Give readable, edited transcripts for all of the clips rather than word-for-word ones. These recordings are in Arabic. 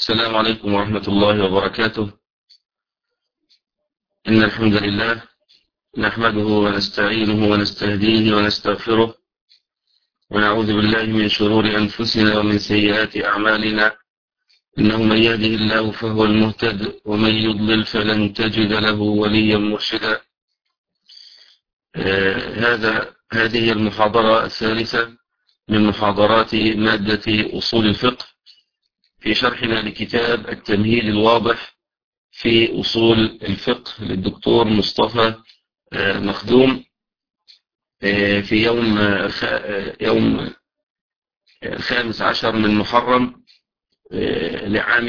السلام عليكم ورحمة الله وبركاته. إن الحمد لله نحمده ونستعينه ونستهديه ونستغفره ونعوذ بالله من شرور أنفسنا ومن سيئات أعمالنا. إنه من يهده الله فهو المهتد ومن يضلل فلن تجد له وليا مرشدا. هذه المحاضرة الثالثة من محاضرات مادة أصول الفقه في شرحنا لكتاب التمهيد الواضح في أصول الفقه للدكتور مصطفى مخدوم في يوم 15 من محرم لعام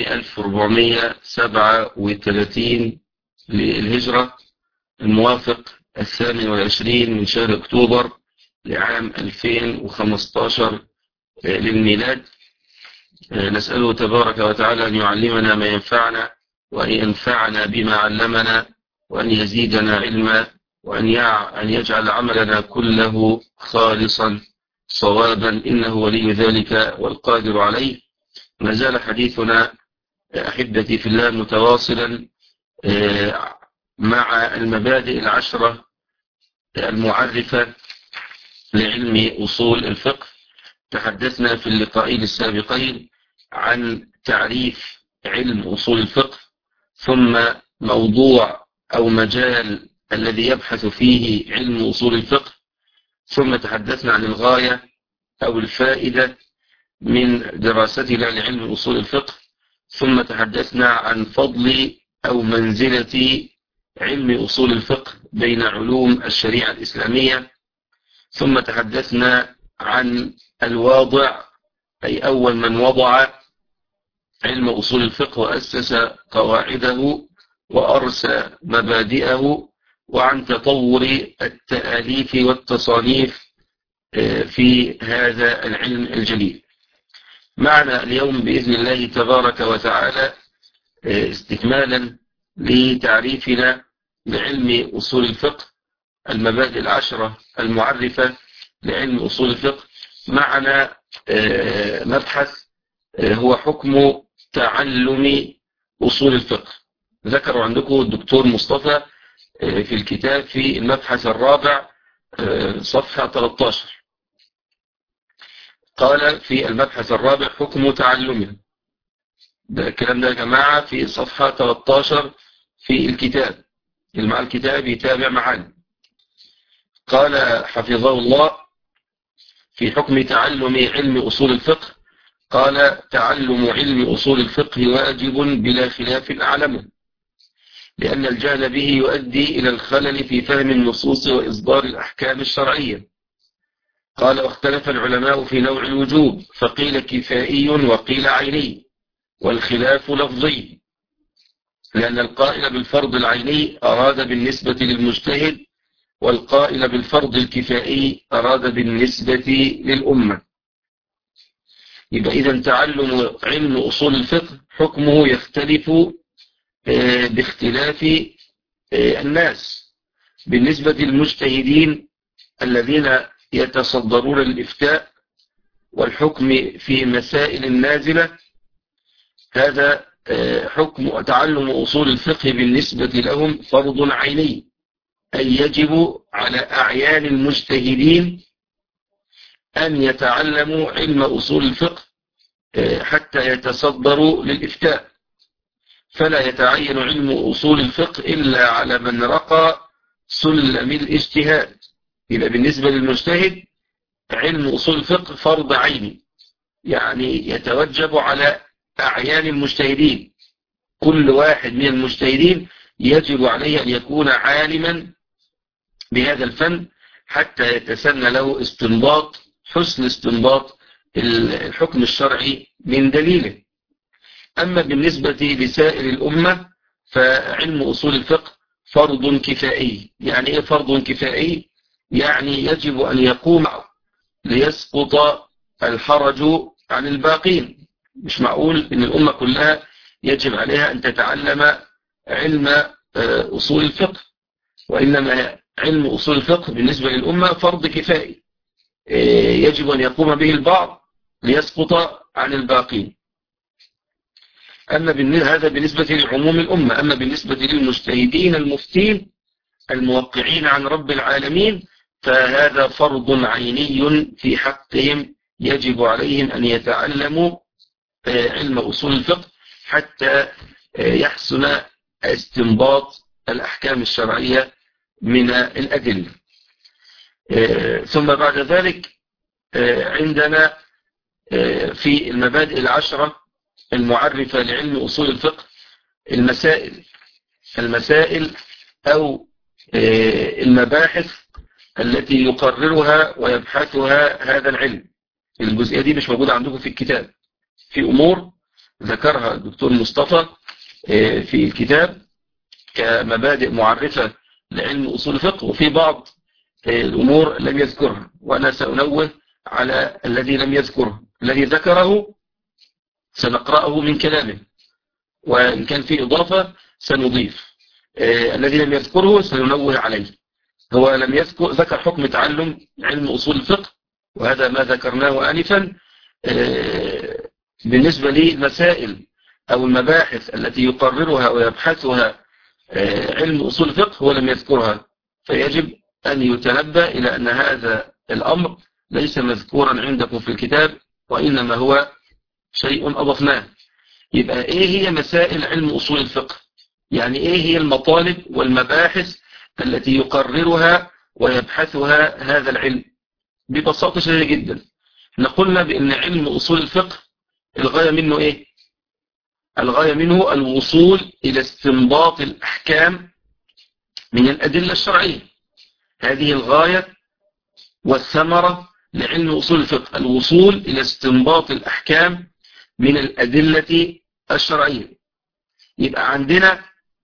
1437 للهجرة، الموافق 28 من شهر أكتوبر لعام 2015 للميلاد. نسأله تبارك وتعالى أن يعلمنا ما ينفعنا وأن ينفعنا بما علمنا وأن يزيدنا علما وأن يجعل عملنا كله خالصا صوابا، إنه ولي ذلك والقادر عليه. ما زال حديثنا أحبتي في الله متواصلا مع المبادئ العشرة المعرفة لعلم أصول الفقه. تحدثنا في اللقاءين السابقين عن تعريف علم أصول الفقه، ثم موضوع أو مجال الذي يبحث فيه علم أصول الفقه، ثم تحدثنا عن الغاية أو الفائدة من دراستنا لعلم أصول الفقه، ثم تحدثنا عن فضل أو منزلة علم أصول الفقه بين علوم الشريعة الإسلامية، ثم تحدثنا عن الواضع أي أول من وضع علم أصول الفقه وأسس قواعده وأرسى مبادئه، وعن تطور التأليف والتصانيف في هذا العلم الجليل. معنا اليوم بإذن الله تبارك وتعالى استكمالا لتعريفنا لعلم أصول الفقه، المبادئ العشرة المعرفة لعلم أصول الفقه. معنا مبحث هو حكم تعلم أصول الفقه. ذكروا عندكم الدكتور مصطفى في الكتاب في المبحث الرابع صفحة 13، قال في المبحث الرابع حكم تعلمه. ده الكلام ده يا جماعة في صفحة 13 في الكتاب، اللي مع الكتاب يتابع معنا. قال حفظه الله في حكم تعلم علم أصول الفقه، قال تعلم علم أصول الفقه واجب بلا خلاف أعلمه، لأن الجهل به يؤدي إلى الخلل في فهم النصوص وإصدار الأحكام الشرعية. قال واختلف العلماء في نوع الوجوب، فقيل كفائي وقيل عيني، والخلاف لفظي، لأن القائل بالفرض العيني أراد بالنسبة للمجتهد، والقائل بالفرض الكفائي أراد بالنسبة للأمة. يبقى إذا تعلم علم أصول الفقه حكمه يختلف باختلاف الناس. بالنسبة للمجتهدين الذين يتصدرون الإفتاء والحكم في مسائل النازلة، هذا حكم تعلم أصول الفقه بالنسبة لهم فرض عيني، أي يجب على أعيان المجتهدين أن يتعلموا علم أصول الفقه حتى يتصدروا للإفتاء. فلا يتعين علم أصول الفقه إلا على من رقى سلم الاجتهاد. يبقى بالنسبة للمجتهد علم أصول الفقه فرض عيني، يعني يتوجب على أعيان المجتهدين. كل واحد من المجتهدين يجب عليه أن يكون عالما بهذا الفن حتى يتسنى له حسن استنباط الحكم الشرعي من دليله. أما بالنسبة لسائر الأمة فعلم أصول الفقه فرض كفائي. يعني إيه فرض كفائي؟ يعني يجب أن يقوم ليسقط الحرج عن الباقين. مش معقول إن الأمة كلها يجب عليها أن تتعلم علم أصول الفقه، وإنما علم أصول الفقه بالنسبة للأمة فرض كفائي يجب أن يقوم به البعض ليسقط عن الباقين. هذا بالنسبة لعموم الأمة. أما بالنسبة للمجتهدين المفتين الموقعين عن رب العالمين فهذا فرض عيني في حقهم، يجب عليهم أن يتعلموا علم أصول الفقه حتى يحسن استنباط الأحكام الشرعية من الأدلة. ثم بعد ذلك عندنا في المبادئ العشرة المعرفة لعلم أصول الفقه المسائل أو المباحث التي يقررها ويبحثها هذا العلم. الجزئية دي مش موجودة عندكم في الكتاب، في أمور ذكرها الدكتور مصطفى في الكتاب كمبادئ معرفة لعلم أصول الفقه، وفي بعض الأمور لم يذكرها، وأنا سأنوه على الذي لم يذكره. الذي ذكره سنقرأه من كلامه، وإن كان في إضافة سنضيف. الذي لم يذكره سننوه عليه. هو لم ذكر حكم تعلم علم أصول الفقه، وهذا ما ذكرناه آنفا. بالنسبة لمسائل أو المباحث التي يقررها ويبحثها علم أصول الفقه هو لم يذكرها، فيجب أن يتنبه إلى أن هذا الأمر ليس مذكورا عندكم في الكتاب، وإنما هو شيء أضفناه. يبقى إيه هي مسائل علم أصول الفقه؟ يعني إيه هي المطالب والمباحث التي يقررها ويبحثها هذا العلم؟ ببساطة شديدة جدا احنا قلنا بأن علم أصول الفقه الغاية منه إيه؟ الغاية منه الوصول إلى استنباط الأحكام من الأدلة الشرعية. هذه الغاية والثمرة لعلم أصول الفقه، الوصول إلى استنباط الأحكام من الأدلة الشرعية. يبقى عندنا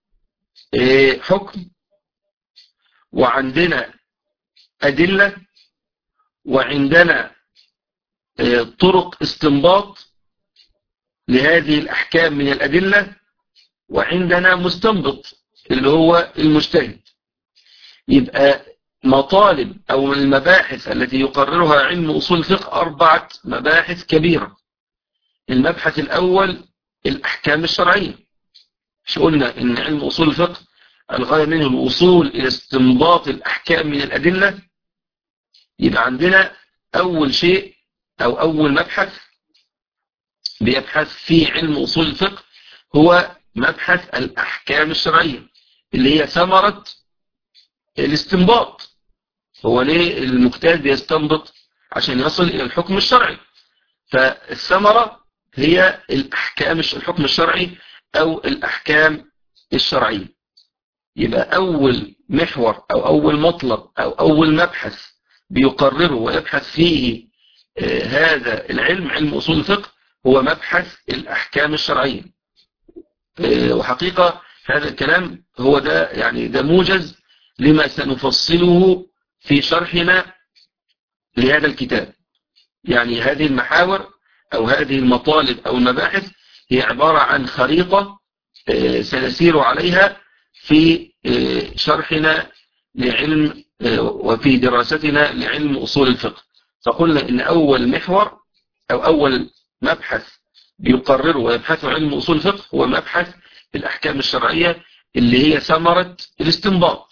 حكم، وعندنا أدلة، وعندنا طرق استنباط لهذه الأحكام من الأدلة، وعندنا مستنبط اللي هو المجتهد. يبقى مطالب أو المباحث التي يقررها علم أصول الفقه 4 مباحث كبيرة. المبحث الأول الأحكام الشرعية. مش قلنا إن علم أصول الفقه الغاية منه الوصول إلى استنباط الأحكام من الأدلة؟ يبقى عندنا أول شيء أو أول مبحث بيبحث فيه علم أصول الفقه هو مبحث الأحكام الشرعية، اللي هي ثمرة الاستنباط. هو ليه المجتهد بيستنبط؟ عشان يصل إلى الحكم الشرعي. فالثمرة هي الحكم الشرعي أو الأحكام الشرعية. يبقى أول محور أو أول مطلب أو أول مبحث بيقرره ويبحث فيه هذا العلم، علم أصول الفقه، هو مبحث الأحكام الشرعية. وحقيقة هذا الكلام هو ده يعني ده موجز لما سنفصله في شرحنا لهذا الكتاب. يعني هذه المحاور أو هذه المطالب أو المباحث هي عبارة عن خريطة سنسير عليها في شرحنا لعلم وفي دراستنا لعلم أصول الفقه. فقلنا إن أول محور أو أول مبحث بيقرره ويبحثه علم أصول الفقه هو مبحث الأحكام الشرعية، اللي هي ثمرة الاستنباط.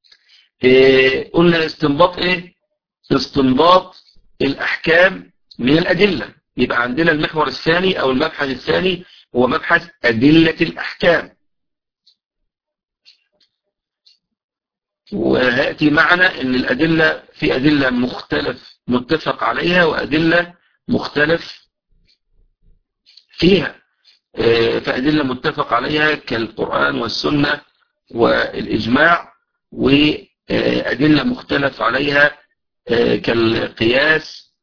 قلنا استنباط إيه؟ استنباط الأحكام من الأدلة. يبقى عندنا المحور الثاني أو المبحث الثاني هو مبحث أدلة الأحكام. وهاتي معنا ان الأدلة في أدلة متفق عليها وأدلة مختلف فيها. فأدلة متفق عليها كالقرآن والسنة والإجماع، وأدلة مختلف عليها كالقياس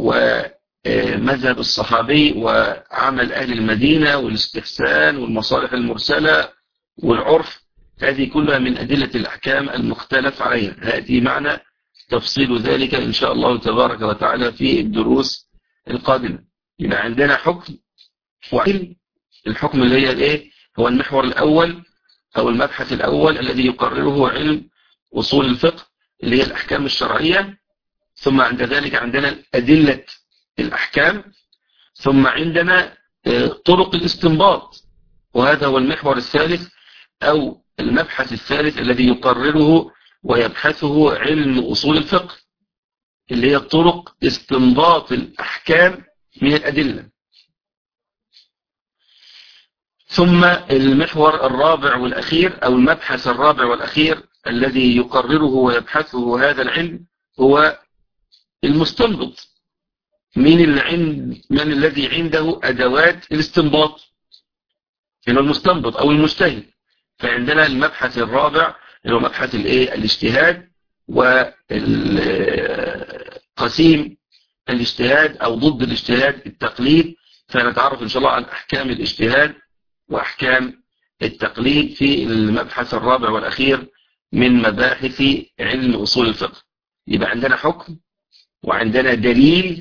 ومذهب الصحابي وعمل أهل المدينة والاستحسان والمصالح المرسلة والعرف. هذه كلها من أدلة الأحكام المختلف عليها. هذه معنى تفصيل ذلك إن شاء الله تبارك وتعالى في الدروس القادمة. يبقى عندنا حكم وعلم. الحكم اللي هي الايه؟ هو المحور الأول أو المبحث الأول الذي يقرره علم أصول الفقه، اللي هي الأحكام الشرعية. ثم عند ذلك عندنا أدلة الأحكام، ثم عندنا طرق الاستنباط وهذا هو المحور الثالث أو المبحث الثالث الذي يقرره ويبحثه علم أصول الفقه، اللي هي طرق استنباط الأحكام من الأدلة. ثم المحور الرابع والأخير أو المبحث الرابع والأخير الذي يقرره ويبحثه هذا العلم هو المستنبط. من الذي عنده أدوات الاستنباط؟ هو المستنبط أو المجتهد. فعندنا المبحث الرابع هو مبحث الاجتهاد وقسيم الاجتهاد أو ضد الاجتهاد التقليد. فنتعرف إن شاء الله عن أحكام الاجتهاد وأحكام التقليد في المبحث الرابع والأخير من مباحث علم أصول الفقه. يبقى عندنا حكم وعندنا دليل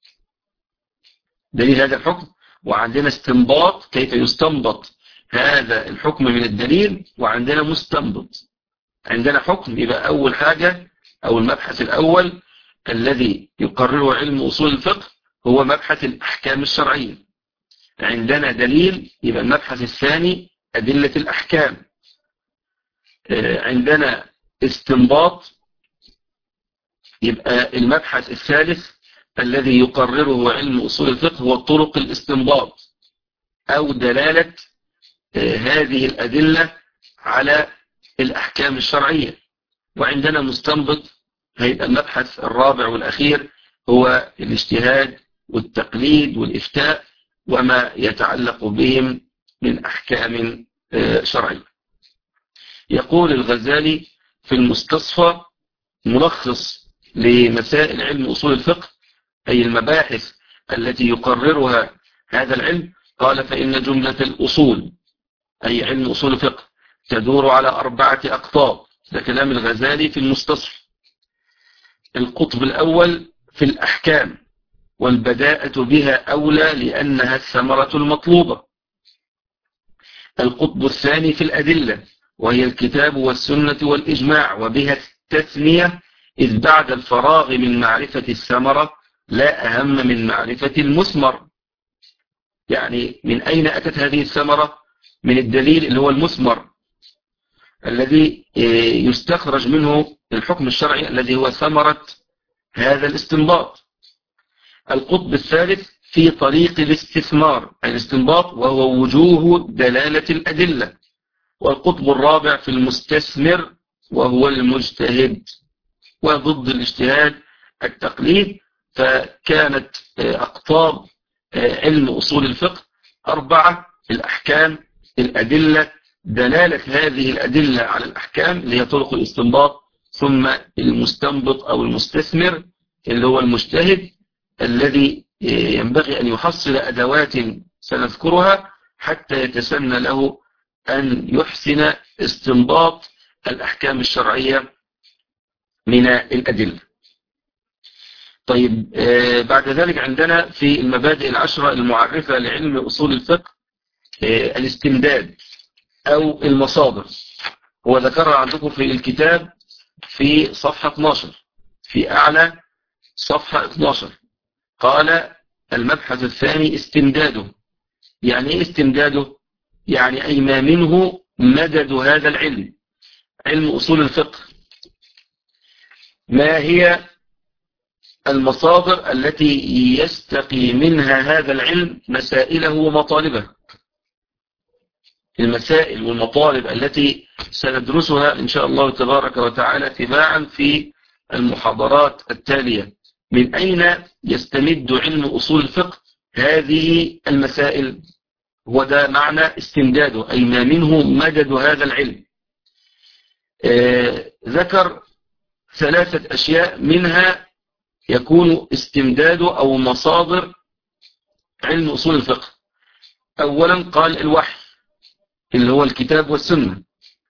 هذا الحكم، وعندنا استنباط كيف يستنبط هذا الحكم من الدليل، وعندنا مستنبط. عندنا حكم يبقى أول حاجة أو المبحث الأول الذي يقرره علم أصول الفقه هو مبحث الأحكام الشرعية. عندنا دليل يبقى المبحث الثاني أدلة الأحكام. عندنا استنباط يبقى المبحث الثالث الذي يقرره علم أصول الفقه هو طرق الاستنباط أو دلالة هذه الأدلة على الأحكام الشرعية. وعندنا مستنبط هيبقى المبحث الرابع والأخير هو الاجتهاد والتقليد والإفتاء وما يتعلق بهم من أحكام شرعية. يقول الغزالي في المستصفى ملخص لمسائل علم أصول الفقه أي المباحث التي يقررها هذا العلم، قال: فإن جملة الأصول أي علم أصول الفقه تدور على 4 أقطاب. ده كلام الغزالي في المستصفى. القطب الأول في الأحكام، والبداءة بها أولى لأنها الثمرة المطلوبة. القطب الثاني في الأدلة، وهي الكتاب والسنة والإجماع، وبها التثنية، إذ بعد الفراغ من معرفة الثمرة لا أهم من معرفة المثمر. يعني من أين أتت هذه الثمرة؟ من الدليل اللي هو المثمر الذي يستخرج منه الحكم الشرعي الذي هو ثمرة هذا الاستنباط. القطب الثالث في طريق الاستثمار الاستنباط، وهو وجوه دلالة الأدلة. والقطب الرابع في المستثمر، وهو المجتهد، وضد الاجتهاد التقليد. فكانت أقطاب علم أصول الفقه 4: الأحكام، الأدلة، دلالة هذه الأدلة على الأحكام اللي هي طرق الاستنباط، ثم المستنبط أو المستثمر اللي هو المجتهد الذي ينبغي أن يحصل أدوات سنذكرها حتى يتسنى له أن يحسن استنباط الأحكام الشرعية من الأدلة. طيب، بعد ذلك عندنا في المبادئ 10 المعرفة لعلم أصول الفقه الاستمداد أو المصادر. هو ذكرها عندكم في الكتاب في صفحة 12، في أعلى صفحة 12. قال: المبحث الثاني استمداده. يعني إيه استمداده؟ يعني أي ما منه مدد هذا العلم، علم أصول الفقه. ما هي المصادر التي يستقي منها هذا العلم مسائله ومطالبه؟ المسائل والمطالب التي سندرسها إن شاء الله تبارك وتعالى تباعا في المحاضرات التالية. من أين يستمد علم أصول الفقه هذه المسائل؟ وده معنى استمداده، أي ما منه مدد هذا العلم. ذكر 3 أشياء منها يكون استمداده أو مصادر علم أصول الفقه. أولا قال الوحي اللي هو الكتاب والسنة،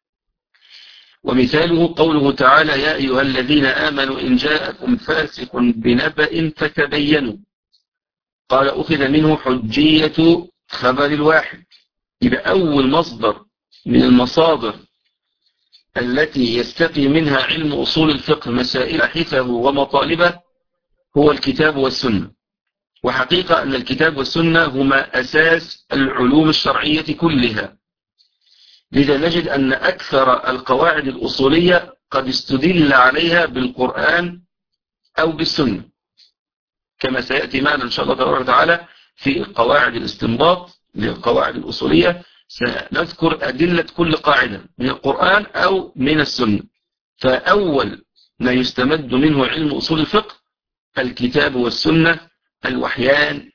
ومثاله قوله تعالى: يا أيها الذين آمنوا إن جاءكم فاسق بنبأ فتبينوا. قال: أخذ منه حجية خبر الواحد. يبقى أول مصدر من المصادر التي يستقي منها علم أصول الفقه مسائل حثه ومطالبه هو الكتاب والسنة. وحقيقة أن الكتاب والسنة هما أساس العلوم الشرعية كلها، لذا نجد أن أكثر القواعد الأصولية قد استدل عليها بالقرآن أو بالسنة، كما سيأتي معنا إن شاء الله تبارك وتعالى في قواعد الاستنباط للقواعد الأصولية. سنذكر أدلة كل قاعدة من القرآن أو من السنة. فأول ما يستمد منه علم أصول الفقه الكتاب والسنة، الوحيان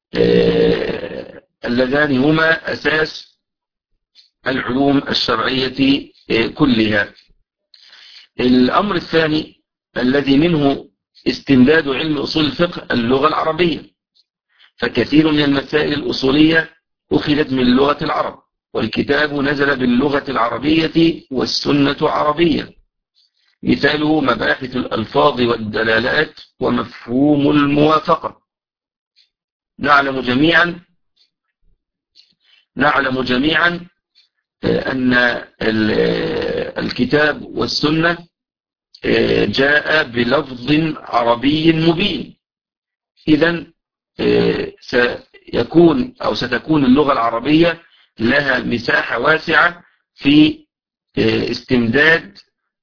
اللذان هما أساس العلوم الشرعية كلها. الأمر الثاني الذي منه استمداد علم أصول الفقه اللغة العربية، فكثير من المسائل الأصولية أخذت من لغة العرب، والكتاب نزل باللغة العربية والسنة عربية. مثاله مباحث الألفاظ والدلالات ومفهوم الموافقة. نعلم جميعا أن الكتاب والسنة جاء بلفظ عربي مبين، إذن ستكون اللغة العربية لها مساحة واسعة في استمداد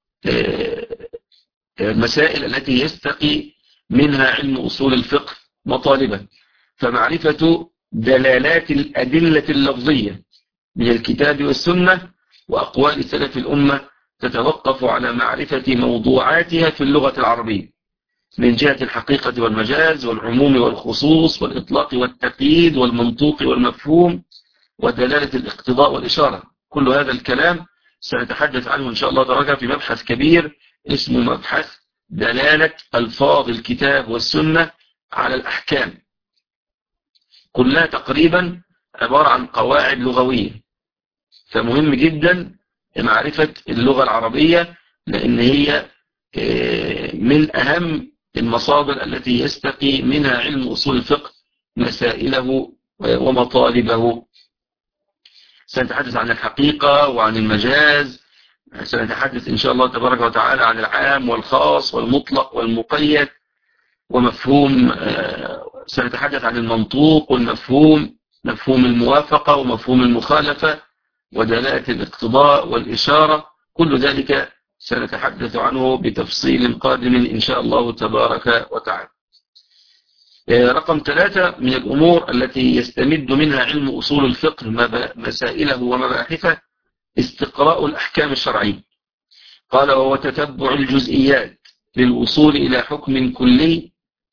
المسائل التي يستقي منها علم أصول الفقه مطالبا. فمعرفة دلالات الأدلة اللفظية من الكتاب والسنة وأقوال سلف الأمة تتوقف على معرفة موضوعاتها في اللغة العربية من جهة الحقيقة والمجاز والعموم والخصوص والإطلاق والتقييد والمنطوق والمفهوم ودلالة الاقتضاء والإشارة. كل هذا الكلام سنتحدث عنه إن شاء الله تعالى في مبحث كبير اسمه مبحث دلالة ألفاظ الكتاب والسنة على الأحكام. كلها تقريبا عبارة عن قواعد لغوية، فمهم جدا معرفة اللغة العربية، لأن هي من أهم المصادر التي يستقي منها علم أصول الفقه مسائله ومطالبه. سنتحدث عن الحقيقة وعن المجاز، سنتحدث إن شاء الله تبارك وتعالى عن العام والخاص والمطلق والمقيد ومفهوم، سنتحدث عن المنطوق والمفهوم، مفهوم الموافقة ومفهوم المخالفة ودلالة الاقتضاء والإشارة. كل ذلك سنتحدث عنه بتفصيل قادم إن شاء الله تبارك وتعالى. رقم 3 من الأمور التي يستمد منها علم أصول الفقه مسائله ومباحثه استقراء الأحكام الشرعية. قال: وهو تتبع الجزئيات للوصول إلى حكم كلي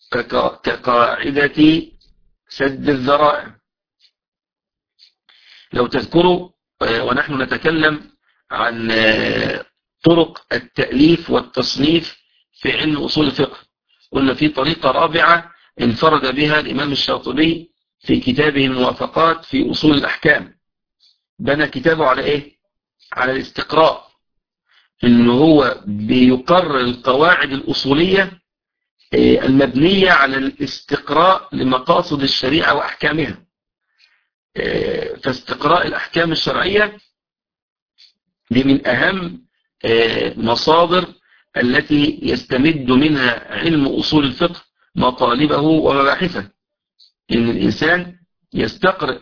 كقاعدة سد الذرائع. لو تذكروا ونحن نتكلم عن طرق التأليف والتصنيف في علم أصول الفقه، قلنا في طريقة رابعة انفرد بها الإمام الشاطبي في كتابه الموافقات في أصول الأحكام. بنى كتابه على إيه؟ على الاستقراء، إنه هو بيقرر القواعد الأصولية المبنية على الاستقراء لمقاصد الشريعة وأحكامها. فاستقراء الأحكام الشرعية دي من أهم مصادر التي يستمد منها علم أصول الفقه مطالبه ومباحثه. إن الإنسان يستقرأ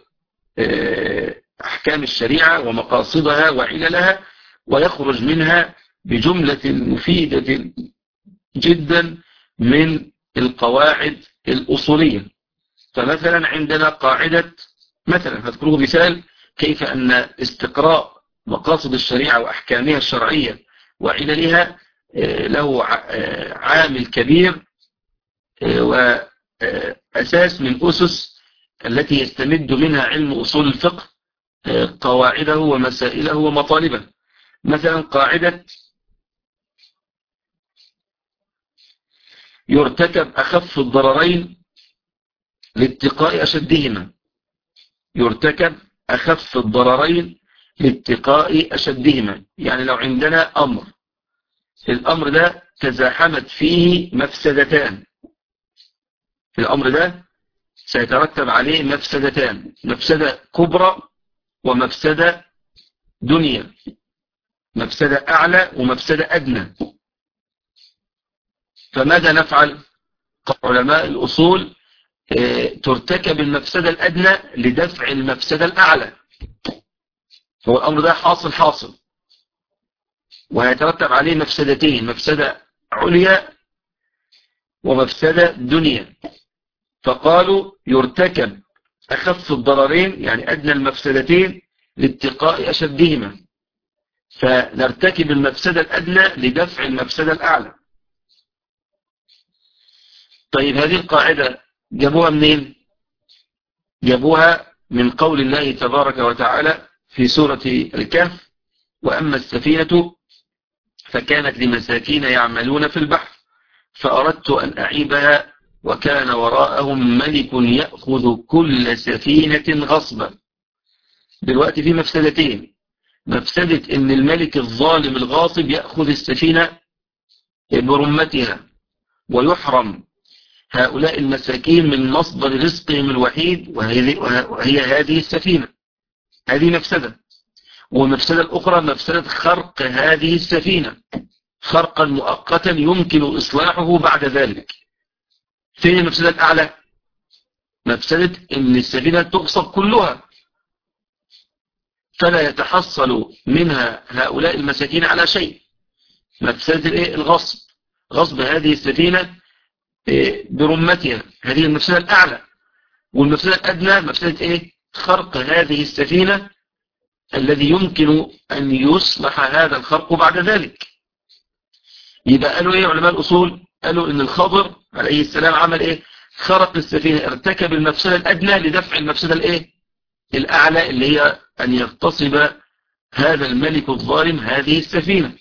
أحكام الشريعة ومقاصدها وعللها ويخرج منها بجملة مفيدة جدا من القواعد الأصولية. فمثلا عندنا قاعدة، مثلا هذكره مثال كيف أن استقراء مقاصد الشريعة وأحكامها الشرعية وعللها له عامل كبير وأساس من أسس التي يستمد منها علم أصول الفقه قواعده ومسائله ومطالبه. مثلا قاعدة: يرتكب أخف الضررين لاتقاء أشدهما. يرتكب أخف الضررين لاتقاء أشدهما، يعني لو عندنا أمر، الأمر ده تزاحمت فيه مفسدتان، الأمر ده سيترتب عليه مفسدتان، مفسدة كبرى ومفسدة دنيا، مفسدة أعلى ومفسدة أدنى. فماذا نفعل؟ علماء الأصول ترتكب المفسدة الأدنى لدفع المفسدة الأعلى. هو الأمر ده حاصل وهيترتب عليه مفسدتين، مفسدة عليا ومفسدة دنيا. فقالوا يرتكب أخف الضررين يعني أدنى المفسدتين لاتقاء أشدهما، فنرتكب المفسدة الأدنى لدفع المفسدة الأعلى. طيب هذه القاعدة جابوها منين؟ جابوها من قول الله تبارك وتعالى في سورة الكهف: وأما السفينة فكانت لمساكين يعملون في البحر فأردت أن أعيبها وكان وراءهم ملك يأخذ كل سفينة غصبا. دلوقتي في مفسدتين: مفسدة ان الملك الظالم الغاصب يأخذ السفينة برمتها ويحرم هؤلاء المساكين من مصدر رزقهم الوحيد وهي هذه السفينة. هذه مفسدة. والمفسدة الأخرى مفسدة خرق هذه السفينة خرقا مؤقتا يمكن إصلاحه بعد ذلك. فين المفسدة الأعلى؟ مفسدة ان السفينة تغصب كلها فلا يتحصل منها هؤلاء المساكين على شيء. مفسدة الغصب، غصب هذه السفينة برمتها، هذه المفسدة الأعلى. والمفسدة الأدنى مفسدة خرق هذه السفينة الذي يمكن أن يصلح هذا الخرق بعد ذلك. يبقى قالوا علماء الأصول؟ قالوا إن الخضر عليه السلام عمل خرق السفينة، ارتكب المفسدة الأدنى لدفع المفسدة الأعلى اللي هي أن يغتصب هذا الملك الظالم هذه السفينة.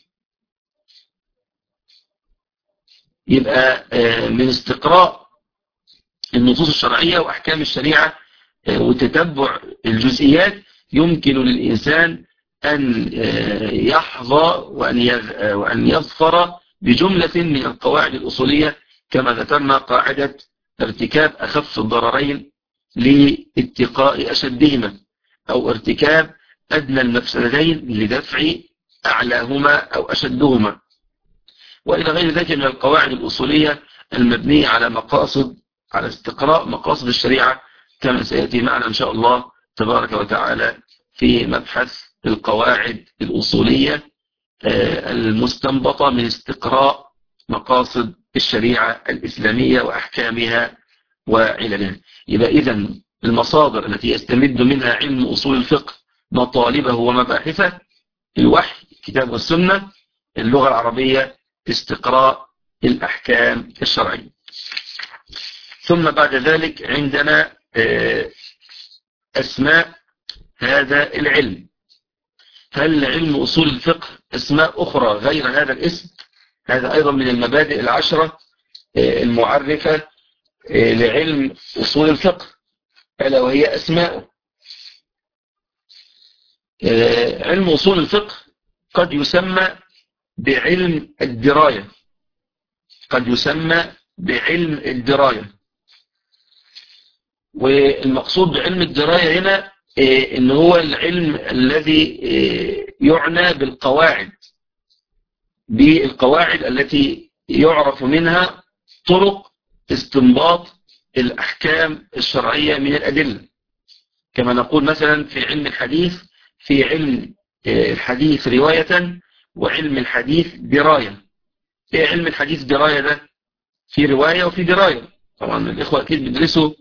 يبقى من استقراء النصوص الشرعية وأحكام الشريعة وتتبع الجزئيات يمكن للإنسان أن يحظى وأن يظفر بجملة من القواعد الأصولية، كما ذكرنا قاعدة ارتكاب أخف الضررين لاتقاء أشدهما، أو ارتكاب أدنى المفسدتين لدفع أعلاهما أو أشدهما، وإلى غير ذلك من القواعد الأصولية المبنية على استقراء مقاصد الشريعة، كما سيأتي معنا إن شاء الله تبارك وتعالى في مبحث القواعد الأصولية المستنبطة من استقراء مقاصد الشريعة الإسلامية وأحكامها وعللها. يبقى إذن المصادر التي يستمد منها علم أصول الفقه مطالبه ومباحثه: الوحي، الكتاب والسنة، اللغة العربية، استقراء الأحكام الشرعية. ثم بعد ذلك عندنا أسماء هذا العلم. هل علم أصول الفقه أسماء أخرى غير هذا الاسم؟ هذا أيضا من المبادئ العشرة المعرفة لعلم أصول الفقه، ألا وهي أسماء. علم أصول الفقه قد يسمى بعلم الدراية، قد يسمى بعلم الدراية. والمقصود بعلم الدراية هنا إن هو العلم الذي يعنى بالقواعد التي يعرف منها طرق استنباط الأحكام الشرعية من الأدلة. كما نقول مثلا في علم الحديث: في علم الحديث رواية وعلم الحديث دراية. ايه علم الحديث دراية ده؟ في رواية وفي دراية. طبعا الإخوة أكيد بيدرسوا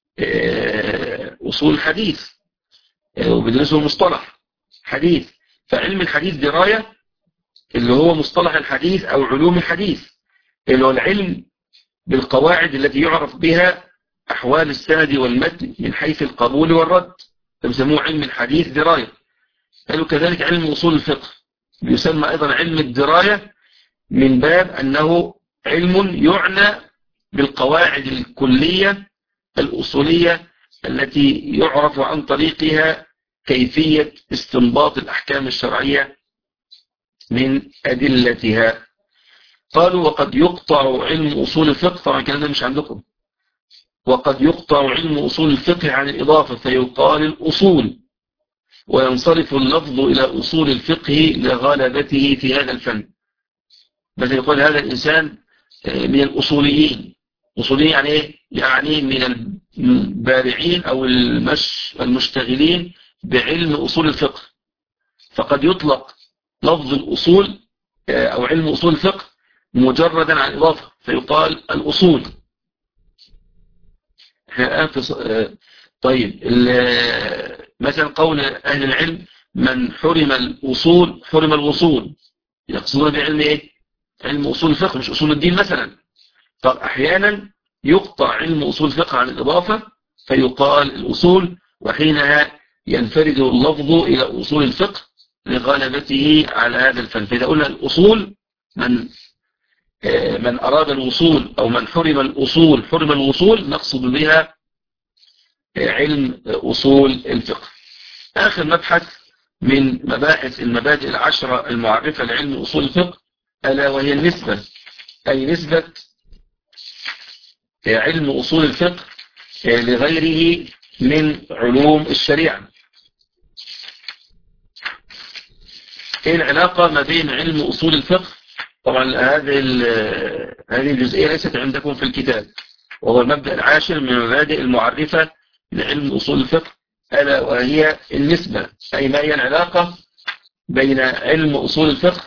أصول الحديث وبيدرسوا مصطلح حديث. فعلم الحديث دراية اللي هو مصطلح الحديث أو علوم الحديث، اللي هو العلم بالقواعد التي يعرف بها أحوال السند والمتن من حيث القبول والرد، يسموه علم الحديث دراية. قالوا كذلك علم أصول الفقه يسمى أيضا علم الدراية من باب أنه علم يعنى بالقواعد الكلية الأصولية التي يعرف عن طريقها كيفية استنباط الأحكام الشرعية من أدلتها. قالوا وقد يقطع علم أصول الفقه، طبعا الكلام ده مش عندكم، وقد يقطع علم أصول الفقه عن الإضافة فيقال الأصول، وينصرف اللفظ إلى أصول الفقه لغلبته في هذا الفن. مثل يقول هذا الإنسان من الأصوليين. أصوليين يعني إيه؟ يعني من بارعين أو المشتغلين بعلم أصول الفقه، فقد يطلق لفظ الأصول أو علم أصول الفقه مجردا عن إضافة فيقال الأصول. طيب مثلا قول أهل العلم من حرم الأصول حرم الوصول، يقصدون بعلم إيه؟ علم أصول الفقه مش أصول الدين مثلا. فأحيانا يقطع علم أصول الفقه عن الإضافة فيقال الأصول، وحينها ينفرد اللفظ إلى أصول الفقه لغلبته على هذا الفن. فإذا قلنا الأصول من أراد الوصول أو من حرم الأصول حرم الوصول نقصد بها علم أصول الفقه. آخر مبحث من مباحث المبادئ العشرة المعرفة لعلم أصول الفقه ألا وهي النسبة، أي نسبة علم أصول الفقه لغيره من علوم الشريعة. إيه العلاقة ما بين علم أصول الفقه؟ طبعا هذه الجزئية ليست عندكم في الكتاب، وهو المبدأ العاشر من مبادئ المعرفة لعلم أصول الفقه ألا وهي النسبة، أي ما هي العلاقة بين علم أصول الفقه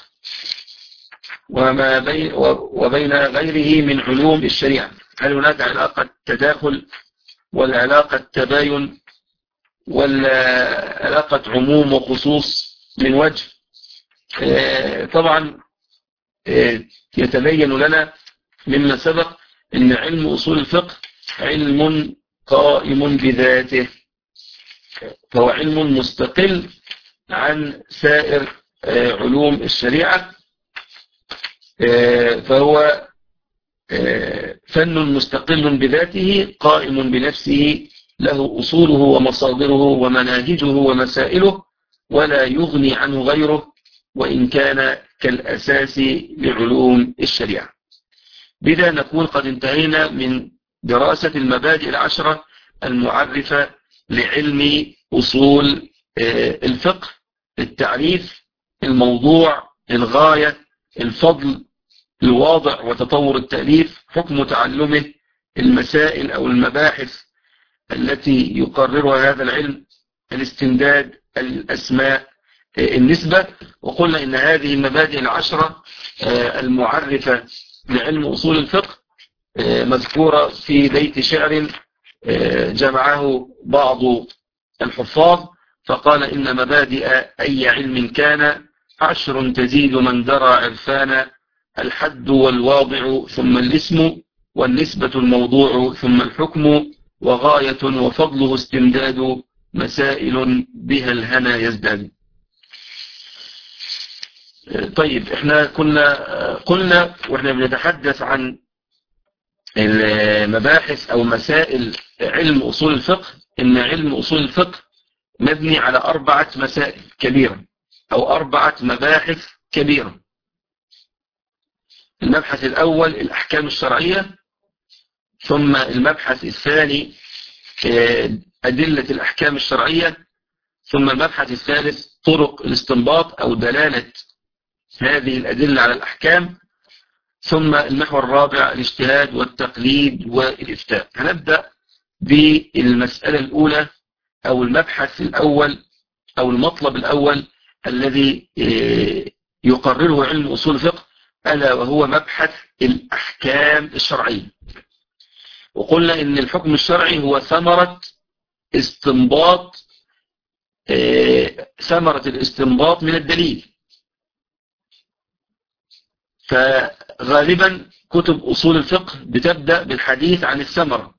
وبين غيره من علوم الشريعة. هل هناك علاقة تداخل ولا علاقة تباين ولا علاقة عموم وخصوص من وجه؟ طبعا يتبين لنا مما سبق أن علم أصول الفقه علم قائم بذاته، فهو علم مستقل عن سائر علوم الشريعة، فهو فن مستقل بذاته قائم بنفسه له أصوله ومصادره ومناهجه ومسائله ولا يغني عنه غيره وإن كان كالأساس لعلوم الشريعة. بذا نكون قد انتهينا من دراسة المبادئ العشرة المعرفة لعلم أصول الفقه: التعريف، الموضوع، الغاية، الفضل، الواضع وتطور التأليف، حكم تعلمه، المسائل أو المباحث التي يقررها هذا العلم، الاستمداد، الأسماء، النسبة. وقلنا إن هذه المبادئ العشرة المعرفة لعلم أصول الفقه مذكورة في بيت شعر جمعه بعض الحفاظ فقال: إن مبادئ أي علم كان 10 تزيد من درى عرفانا، الحد والواضع ثم الاسم والنسبة الموضوع ثم الحكم وغاية وفضله استمداد مسائل بها الهنا يزداد. طيب احنا قلنا واحنا بنتحدث عن المباحث او مسائل علم اصول الفقه ان علم اصول الفقه مبني على 4 مسائل كبيرة او 4 مباحث كبيرة. المبحث الاول الاحكام الشرعية، ثم المبحث الثاني ادلة الاحكام الشرعية، ثم المبحث الثالث طرق الاستنباط او دلالة هذه الأدلة على الأحكام، ثم المحور الرابع الاجتهاد والتقليد والإفتاء. هنبدأ بالمسألة الأولى أو المبحث الأول أو المطلب الأول الذي يقرره علم أصول الفقه ألا وهو مبحث الأحكام الشرعية. وقلنا إن الحكم الشرعي هو ثمرة الاستنباط من الدليل. فغالبا كتب أصول الفقه بتبدأ بالحديث عن الثمرة،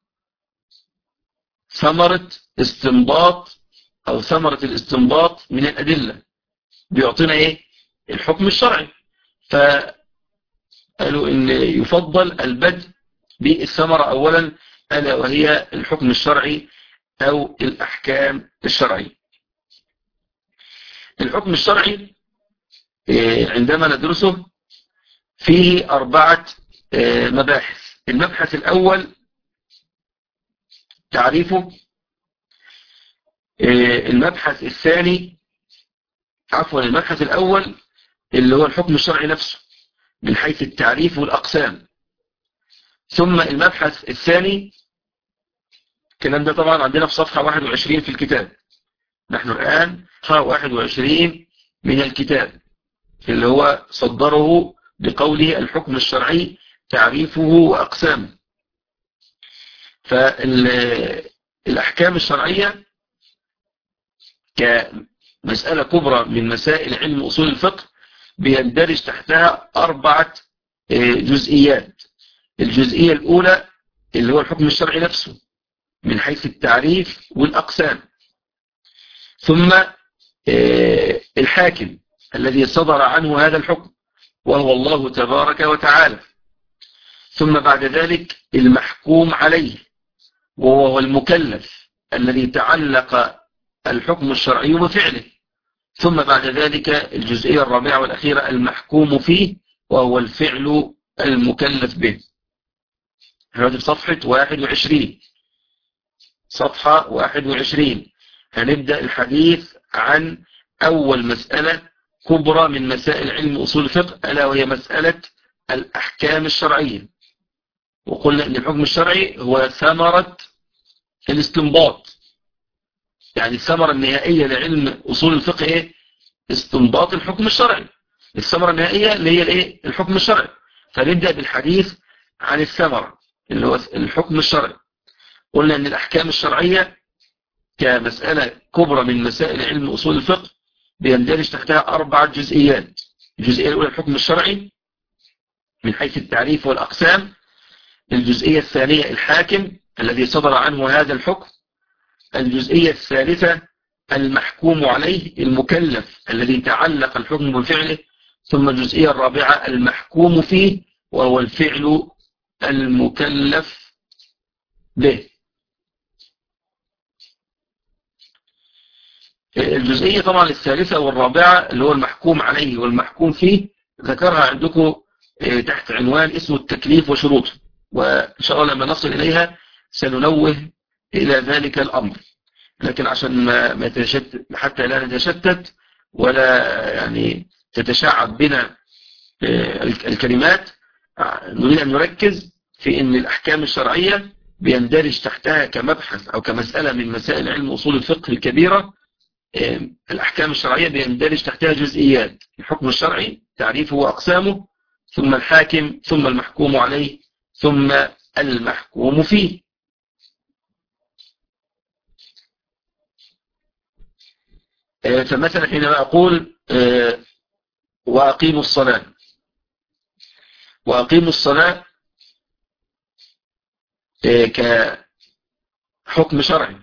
ثمرة استنباط أو ثمرة الاستنباط من الأدلة بيعطينا إيه؟ الحكم الشرعي. فقالوا إن يفضل البدء بالثمرة أولا ألا وهي الحكم الشرعي أو الأحكام الشرعية. الحكم الشرعي عندما ندرسه فيه 4 مباحث. المبحث الأول تعريفه، المبحث الأول اللي هو الحكم الشرعي نفسه من حيث التعريف والأقسام، ثم المبحث الثاني الكلام ده طبعا عندنا في صفحة 21 في الكتاب. نحن الآن صفحة 21 من الكتاب اللي هو صدره بقوله الحكم الشرعي تعريفه وأقسامه. فالأحكام الشرعية كمسألة كبرى من مسائل علم أصول الفقه بيندرج تحتها 4 جزئيات. الجزئية الأولى اللي هو الحكم الشرعي نفسه من حيث التعريف والأقسام، ثم الحاكم الذي صدر عنه هذا الحكم وهو الله تبارك وتعالى، ثم بعد ذلك المحكوم عليه وهو المكلف الذي تعلق الحكم الشرعي بفعله، ثم بعد ذلك الجزئية الرابعة والأخيرة المحكوم فيه وهو الفعل المكلف به. هذه صفحة 21. صفحة 21 هنبدأ الحديث عن أول مسألة كبرى من مسائل علم أصول الفقه، ألا وهي مسألة الأحكام الشرعية. وقلنا أن الحكم الشرعي هو ثمرة الاستنباط، يعني الثمرة النهائية لعلم أصول الفقه إيه؟ استنباط الحكم الشرعي. الثمرة النهائية اللي هي الإيه؟ الحكم الشرعي. فنبدأ بالحديث عن الثمرة اللي هو الحكم الشرعي. قلنا أن الأحكام الشرعية كمسألة كبرى من مسائل علم أصول الفقه بيندرج تحتها 4 جزئيات. الجزئية الأولى الحكم الشرعي من حيث التعريف والأقسام. الجزئية الثانية الحاكم الذي صدر عنه هذا الحكم. الجزئية الثالثة المحكوم عليه المكلف الذي تعلق الحكم بفعله. ثم الجزئية الرابعة المحكوم فيه وهو الفعل المكلف به. الجزئية طبعا الثالثة والرابعة اللي هو المحكوم عليه والمحكوم فيه ذكرها عندكم تحت عنوان اسمه التكليف وشروطه، وإن شاء الله لما نصل إليها سننوه إلى ذلك الأمر. لكن عشان ما يتشتت، حتى لا نتشتت ولا يعني تتشعب بنا الكلمات، نريد أن نركز في أن الأحكام الشرعية بيندرج تحتها كمبحث أو كمسألة من مسائل علم أصول الفقه الكبيرة. الأحكام الشرعية بيندرج تحتها جزئيات: الحكم الشرعي تعريفه وأقسامه، ثم الحاكم، ثم المحكوم عليه، ثم المحكوم فيه. فمثلا حينما أقول وأقيموا الصلاة، وأقيموا الصلاة كحكم شرعي،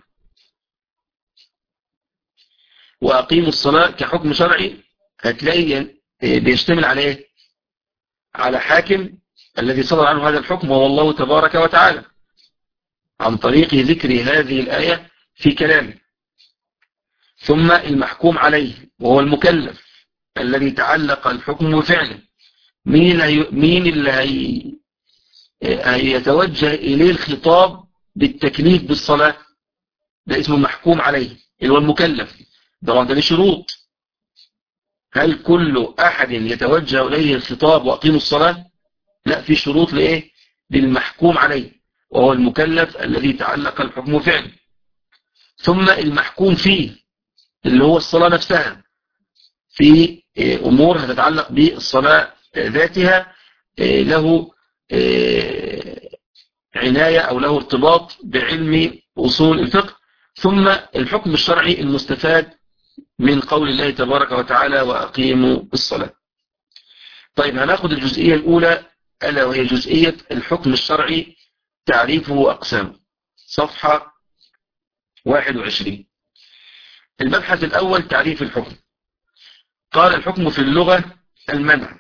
وأقيموا الصلاة كحكم شرعي، هتلاقي بيشتمل على ايه؟ على حاكم الذي صدر عنه هذا الحكم وهو الله تبارك وتعالى عن طريق ذكر هذه الآية في كلامه. ثم المحكوم عليه وهو المكلف الذي تعلق الحكم بفعله. مين اللي هيتوجه إليه الخطاب بالتكليف بالصلاة؟ ده اسمه محكوم عليه اللي هو المكلف. طبعا ده ليه شروط. هل كل أحد يتوجه إليه الخطاب وأقيموا الصلاة؟ لا، في شروط لإيه؟ للمحكوم عليه وهو المكلف الذي تعلق الحكم بفعله. ثم المحكوم فيه اللي هو الصلاة نفسها، في أمور هتتعلق بالصلاة ذاتها له عناية أو له ارتباط بعلم أصول الفقه. ثم الحكم الشرعي المستفاد من قول الله تبارك وتعالى وأقيموا الصلاة. طيب هناخد الجزئية الأولى ألا وهي جزئية الحكم الشرعي تعريفه وأقسامه. صفحة 21. المبحث الأول تعريف الحكم. قال الحكم في اللغة المنع،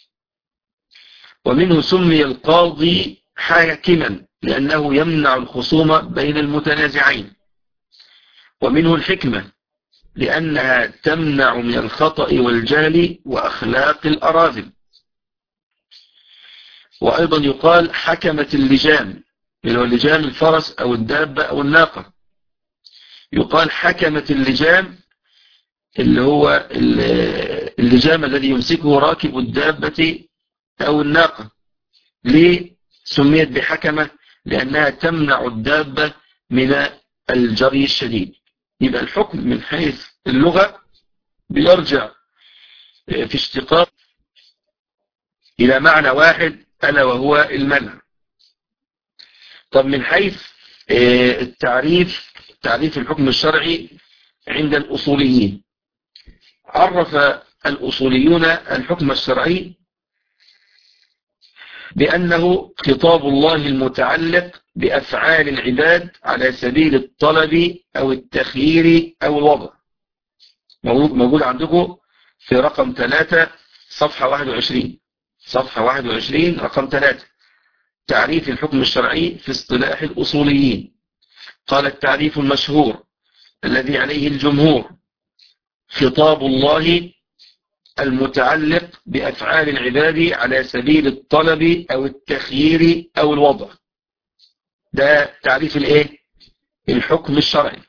ومنه سمي القاضي حاكما لأنه يمنع الخصوم بين المتنازعين. ومنه الحكمة لأنها تمنع من الخطأ والجهل وأخلاق الأراذل. وأيضا يقال حكمت اللجام، اللي هو اللجام الفرس أو الدابة أو الناقة. يقال حكمت اللجام اللي هو اللجام الذي يمسكه راكب الدابة أو الناقة. ليه سميت بحكمة؟ لأنها تمنع الدابة من الجري الشديد. يبقى الحكم من حيث اللغة بيرجع في اشتقاق إلى معنى واحد ألا وهو المنع. طب من حيث تعريف الحكم الشرعي عند الأصوليين، عرف الأصوليون الحكم الشرعي بأنه خطاب الله المتعلق بأفعال العباد على سبيل الطلب أو التخيير أو الوضع. موجود عندكم في رقم 3 صفحة 21، صفحة 21 رقم 3، تعريف الحكم الشرعي في اصطلاح الأصوليين. قال: التعريف المشهور الذي عليه الجمهور: خطاب الله المتعلق بأفعال العباد على سبيل الطلب أو التخيير أو الوضع. ده تعريف الحكم الشرعي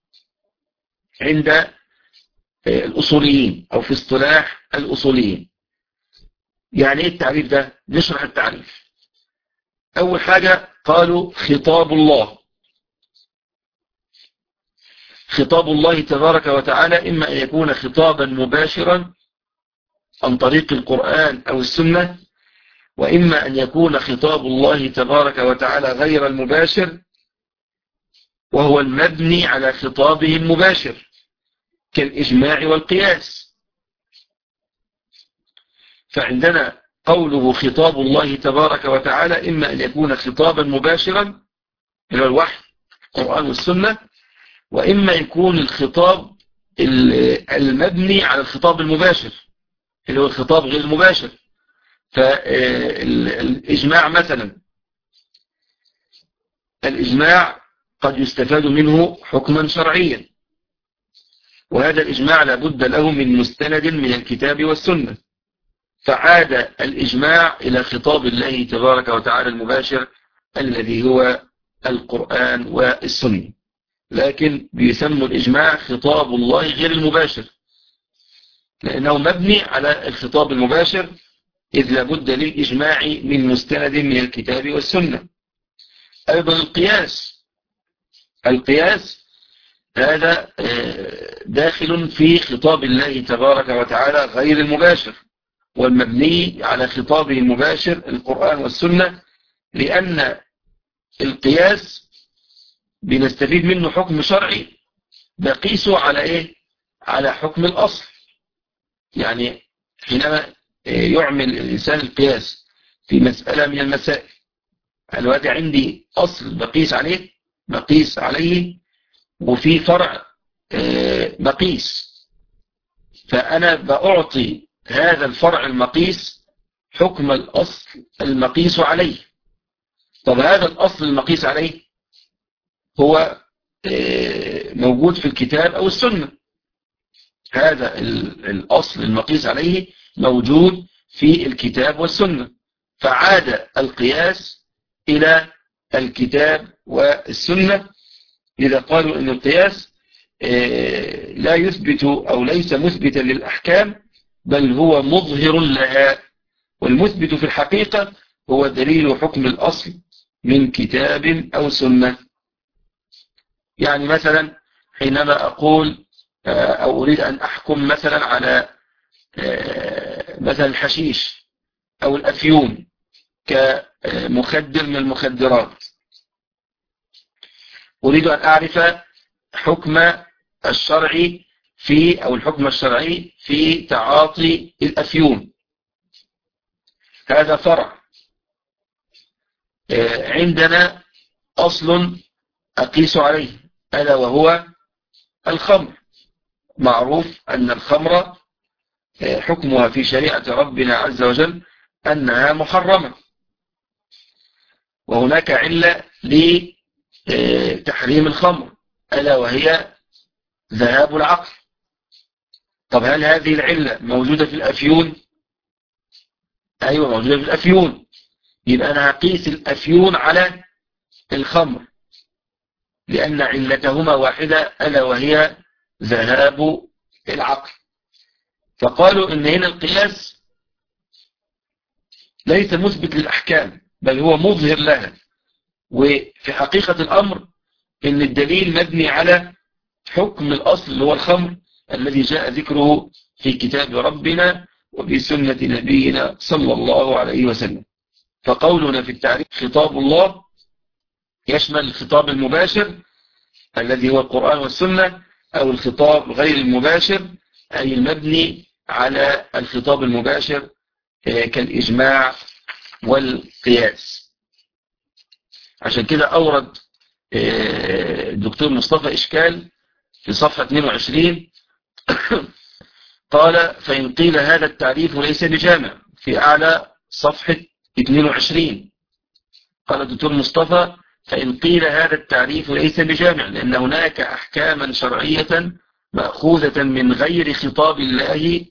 عند الأصوليين أو في اصطلاح الأصوليين. يعني ايه التعريف ده؟ نشرح التعريف. أول حاجة قالوا خطاب الله. خطاب الله تبارك وتعالى إما أن يكون خطابا مباشرا عن طريق القرآن أو السنة، وإما أن يكون خطاب الله تبارك وتعالى غير المباشر وهو المبني على خطابه المباشر كالإجماع والقياس. فعندنا قوله خطاب الله تبارك وتعالى إما أن يكون خطابا مباشرا إلى الوحي القرآن والسنة، وإما يكون الخطاب المبني على الخطاب المباشر اللي هو الخطاب غير المباشر. فالإجماع مثلا، الإجماع قد يستفاد منه حكما شرعيا، وهذا الإجماع لابد له من مستند من الكتاب والسنة، فعاد الإجماع إلى خطاب الله تبارك وتعالى المباشر الذي هو القرآن والسنة. لكن بيسموا الإجماع خطاب الله غير المباشر لأنه مبني على الخطاب المباشر، إذ لابد للإجماع من مستند من الكتاب والسنة. أيضا القياس هذا داخل في خطاب الله تبارك وتعالى غير المباشر والمبني على خطابه المباشر القرآن والسنة، لأن القياس بنستفيد منه حكم شرعي بقيسه على على حكم الأصل. يعني حينما يعمل الإنسان القياس في مسألة من المسائل، الوقت عندي أصل بقيس عليه وفي فرع بقيس، فأنا بأعطي هذا الفرع المقيس حكم الأصل المقيس عليه. طب هذا الأصل المقيس عليه هو موجود في الكتاب أو السنة، هذا الأصل المقيس عليه موجود في الكتاب والسنة، فعاد القياس إلى الكتاب والسنة. إذا قالوا أن القياس لا يثبت أو ليس مثبتا للأحكام بل هو مظهر لها، والمثبت في الحقيقة هو دليل حكم الأصل من كتاب أو سنة. يعني مثلا حينما أقول أو أريد أن أحكم مثلا على مثلا الحشيش أو الأفيون كمخدر من المخدرات، أريد أن أعرف حكم الشرعي أو الحكم الشرعي في تعاطي الأفيون. هذا فرع. عندنا أصل أقيس عليه ألا وهو الخمر. معروف أن الخمر حكمها في شريعة ربنا عز وجل أنها محرمة، وهناك علة لتحريم الخمر ألا وهي ذهاب العقل. طب هل هذه العلة موجودة في الأفيون؟ أيوة موجودة في الأفيون. يبقى أنا هقيس الأفيون على الخمر لأن علتهما واحدة ألا وهي ذهاب العقل. فقالوا إن هنا القياس ليس مثبت للأحكام بل هو مظهر لها، وفي حقيقة الأمر إن الدليل مبني على حكم الأصل اللي هو الخمر الذي جاء ذكره في كتاب ربنا وبسنة نبينا صلى الله عليه وسلم. فقولنا في التعريف خطاب الله يشمل الخطاب المباشر الذي هو القرآن والسنة، أو الخطاب غير المباشر أي المبني على الخطاب المباشر كالإجماع والقياس. عشان كده أورد الدكتور مصطفى إشكال في صفحة 22 قال: فإن قيل هذا التعريف ليس بجامع، في أعلى صفحة 22 قال الدكتور مصطفى: فإن قيل هذا التعريف ليس بجامع، لأن هناك أحكاما شرعية مأخوذة من غير خطاب الله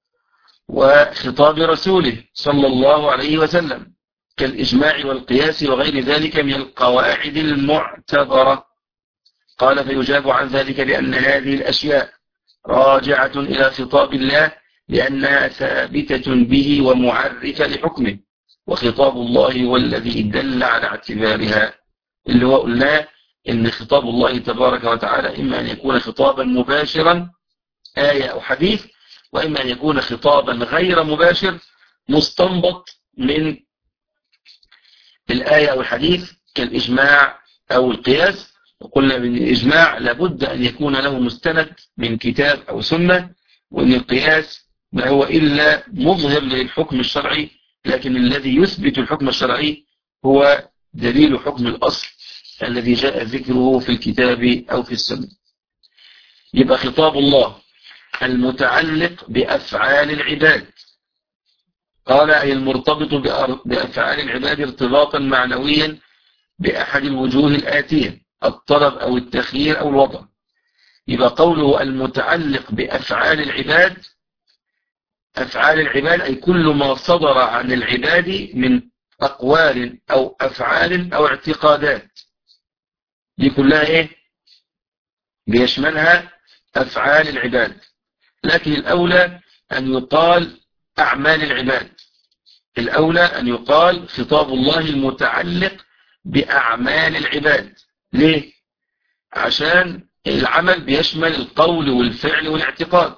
وخطاب رسوله صلى الله عليه وسلم كالإجماع والقياس وغير ذلك من القواعد المعتبرة. قال: فيجاب عن ذلك بأن هذه الأشياء راجعة إلى خطاب الله لأنها ثابتة به ومعرفة لحكمه، وخطاب الله هو الذي دل على اعتبارها، اللي هو قلنا إن خطاب الله تبارك وتعالى إما أن يكون خطابا مباشرا آية أو حديث، وإما أن يكون خطابا غير مباشر مستنبط من الآية أو الحديث كالإجماع أو القياس. وقلنا من الإجماع لابد أن يكون له مستند من كتاب أو سنة، وأن القياس ما هو إلا مظهر للحكم الشرعي، لكن الذي يثبت الحكم الشرعي هو دليل حكم الأصل الذي جاء ذكره في الكتاب أو في السنة. يبقى خطاب الله المتعلق بأفعال العباد، قال: أي المرتبط بأفعال العباد ارتباطا معنويا بأحد الوجوه الآتية: الطلب أو التخيير أو الوضع. يبقى قوله المتعلق بأفعال العباد، أفعال العباد أي كل ما صدر عن العباد من أقوال أو أفعال أو اعتقادات، دي كلها إيه؟ بيشملها أفعال العباد. لكن الأولى أن يقال أعمال العباد، الأولى أن يقال خطاب الله المتعلق بأعمال العباد. ليه؟ عشان العمل بيشمل القول والفعل والاعتقاد،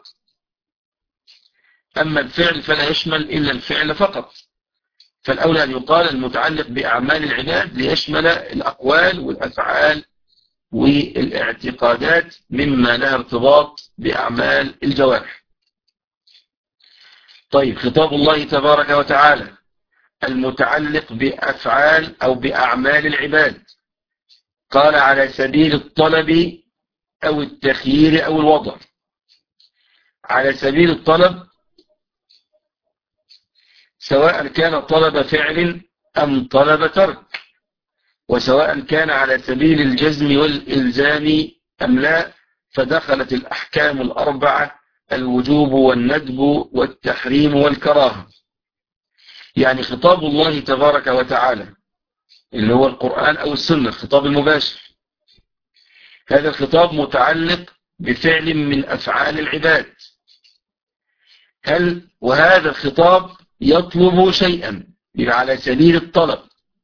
أما الفعل فلا يشمل إلا الفعل فقط. فالأولى أن يقال المتعلق بأعمال العباد ليشمل الأقوال والأفعال والاعتقادات مما لها ارتباط بأعمال الجوارح. طيب، خطاب الله تبارك وتعالى المتعلق بأفعال أو بأعمال العباد، قال: على سبيل الطلب أو التخيير أو الوضع. على سبيل الطلب سواء كان طلب فعل أم طلب ترك، وسواء كان على سبيل الجزم والإلزام أم لا، فدخلت الأحكام الأربعة: الوجوب والندب والتحريم والكراهة. يعني خطاب الله تبارك وتعالى اللي هو القرآن أو السنة، الخطاب المباشر، هذا الخطاب متعلق بفعل من أفعال العباد. وهذا الخطاب يطلب شيئا على سبيل الطلب،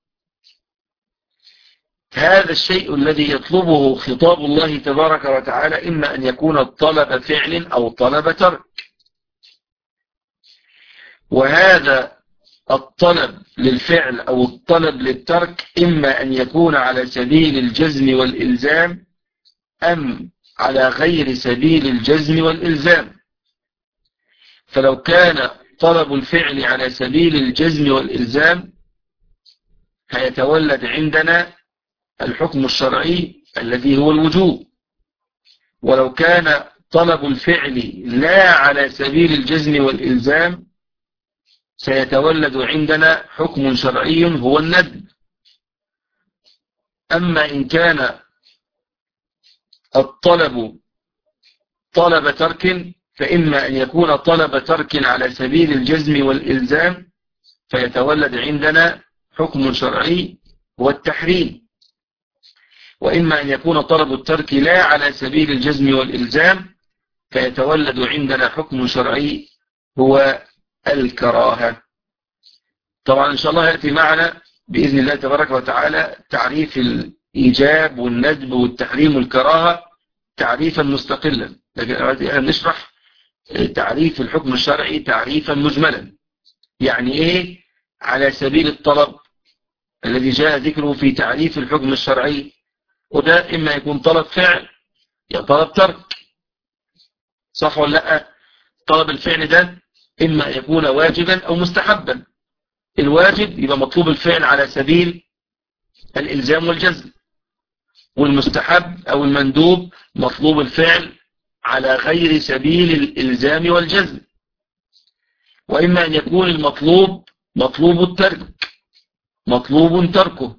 هذا الشيء الذي يطلبه خطاب الله تبارك وتعالى إما أن يكون طلب فعل أو طلب ترك، وهذا الطلب للفعل أو الطلب للترك إما أن يكون على سبيل الجزم والإلزام أم على غير سبيل الجزم والإلزام. فلو كان طلب الفعل على سبيل الجزم والإلزام هيتولد عندنا الحكم الشرعي الذي هو الوجوب، ولو كان طلب الفعل لا على سبيل الجزم والإلزام سيتولد عندنا حكم شرعي هو الندب. أما إن كان الطلب طلب ترك فإما أن يكون طلب ترك على سبيل الجزم والإلزام فيتولد عندنا حكم شرعي هو التحريم، وإما أن يكون طلب الترك لا على سبيل الجزم والإلزام فيتولد عندنا حكم شرعي هو الكراهة. طبعا إن شاء الله يأتي معنا بإذن الله تبارك وتعالى تعريف الإيجاب والندب والتحريم والكراهة تعريفا مستقلا، لكن نشرح تعريف الحكم الشرعي تعريفا مجملا. يعني إيه على سبيل الطلب الذي جاء ذكره في تعريف الحكم الشرعي؟ وده إما يكون طلب فعل يا طلب ترك، صح ولا لا؟ طلب الفعل ده إما يكون واجبا أو مستحبا. الواجب يبقى مطلوب الفعل على سبيل الإلزام والجزم، والمستحب أو المندوب مطلوب الفعل على غير سبيل الإلزام والجزم. وإما أن يكون المطلوب مطلوب الترك، مطلوب تركه،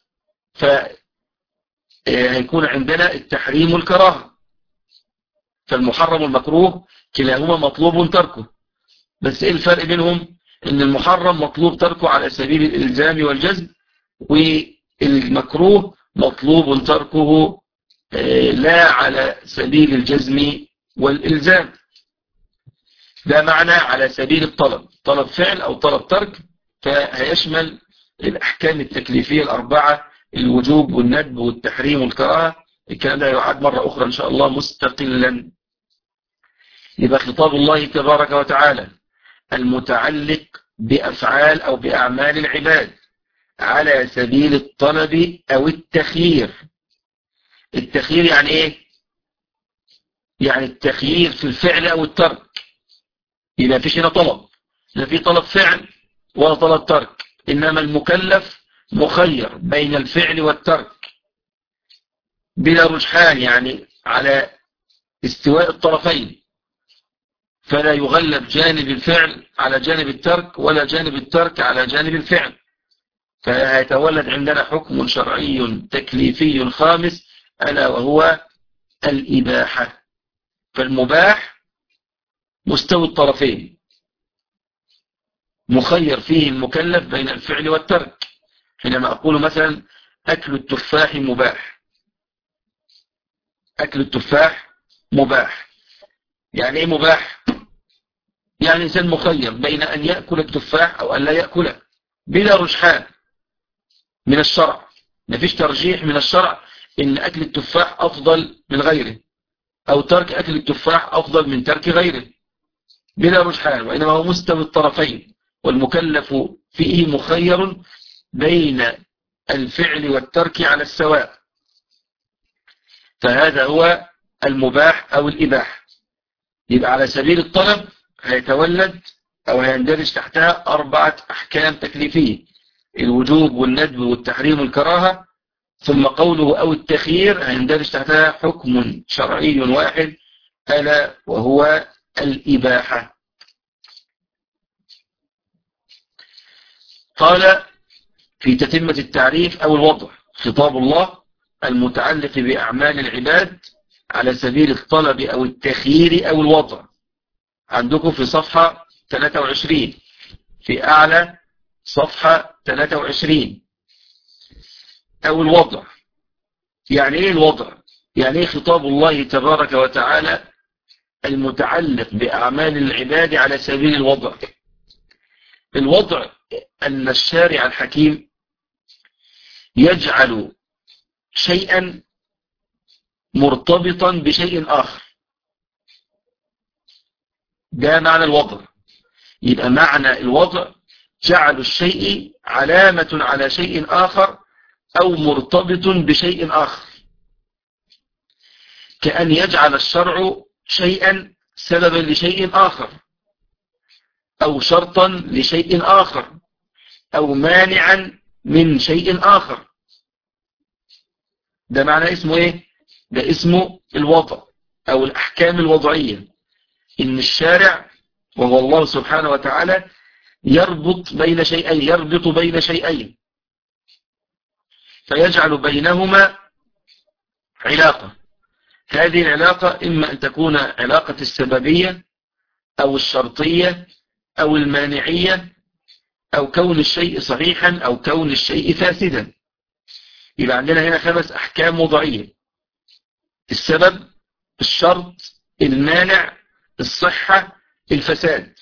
فهيكون عندنا التحريم والكراهة. فالمحرم والمكروه كلاهما مطلوب تركه، بس إيه الفرق بينهم؟ إن المحرم مطلوب تركه على سبيل الإلزام والجزم، والمكروه مطلوب تركه لا على سبيل الجزم والإلزام. ده معنى على سبيل الطلب، طلب فعل أو طلب ترك، فهيشمل الأحكام التكليفية الأربعة: الوجوب والندب والتحريم والكراهة. الكلام ده يعاد مرة أخرى إن شاء الله مستقلا. يبقى خطاب الله تبارك وتعالى المتعلق بأفعال أو بأعمال العباد على سبيل الطلب أو التخيير. التخيير يعني إيه؟ يعني التخيير في الفعل أو الترك. يبقى فيش هنا طلب، لا في طلب فعل ولا طلب ترك، إنما المكلف مخير بين الفعل والترك بلا رجحان، يعني على استواء الطرفين، فلا يغلب جانب الفعل على جانب الترك ولا جانب الترك على جانب الفعل. فيتولد عندنا حكم شرعي تكليفي خامس، ألا وهو الإباحة. فالمباح مستوي الطرفين، مخير فيه المكلف بين الفعل والترك. حينما أقول مثلا أكل التفاح مباح، أكل التفاح مباح، يعني إيه مباح؟ يعني إنسان مخير بين أن يأكل التفاح أو أن لا يأكله بلا رجحان من الشرع. مفيش ترجيح من الشرع إن أكل التفاح أفضل من غيره، أو ترك أكل التفاح أفضل من ترك غيره، بلا رجحان، وإنما هو مستوي الطرفين، والمكلف فيه مخير بين الفعل والترك على السواء. فهذا هو المباح أو الإباحة. يبقى على سبيل الطلب هيتولد أو هيندرج تحتها 4 أحكام تكليفية: الوجوب والندب والتحريم والكراهة. ثم قوله أو التخيير هيندرج تحتها حكم شرعي واحد، ألا وهو الإباحة. قال في تتمة التعريف أو الوضع: خطاب الله المتعلق بأعمال العباد على سبيل الطلب أو التخيير أو الوضع. عندكم في صفحة 23، في أعلى صفحة 23. أو الوضع يعني إيه الوضع؟ يعني إيه خطاب الله تبارك وتعالى المتعلق بأعمال العباد على سبيل الوضع؟ الوضع أن الشارع الحكيم يجعل شيئا مرتبطا بشيء آخر. ده معنى الوضع. يبقى معنى الوضع جعل الشيء علامة على شيء آخر أو مرتبط بشيء آخر، كأن يجعل الشرع شيئا سببا لشيء آخر، أو شرطا لشيء آخر، أو مانعا من شيء آخر. ده معنى اسمه إيه؟ ده اسمه الوضع أو الأحكام الوضعية. إن الشارع وهو الله سبحانه وتعالى يربط بين شيئين فيجعل بينهما علاقة. هذه العلاقة إما أن تكون علاقة السببية أو الشرطية أو المانعية، أو كون الشيء صحيحا أو كون الشيء فاسدا. يبقى عندنا هنا 5 أحكام وضعية: السبب، الشرط، المانع، الصحة، الفساد.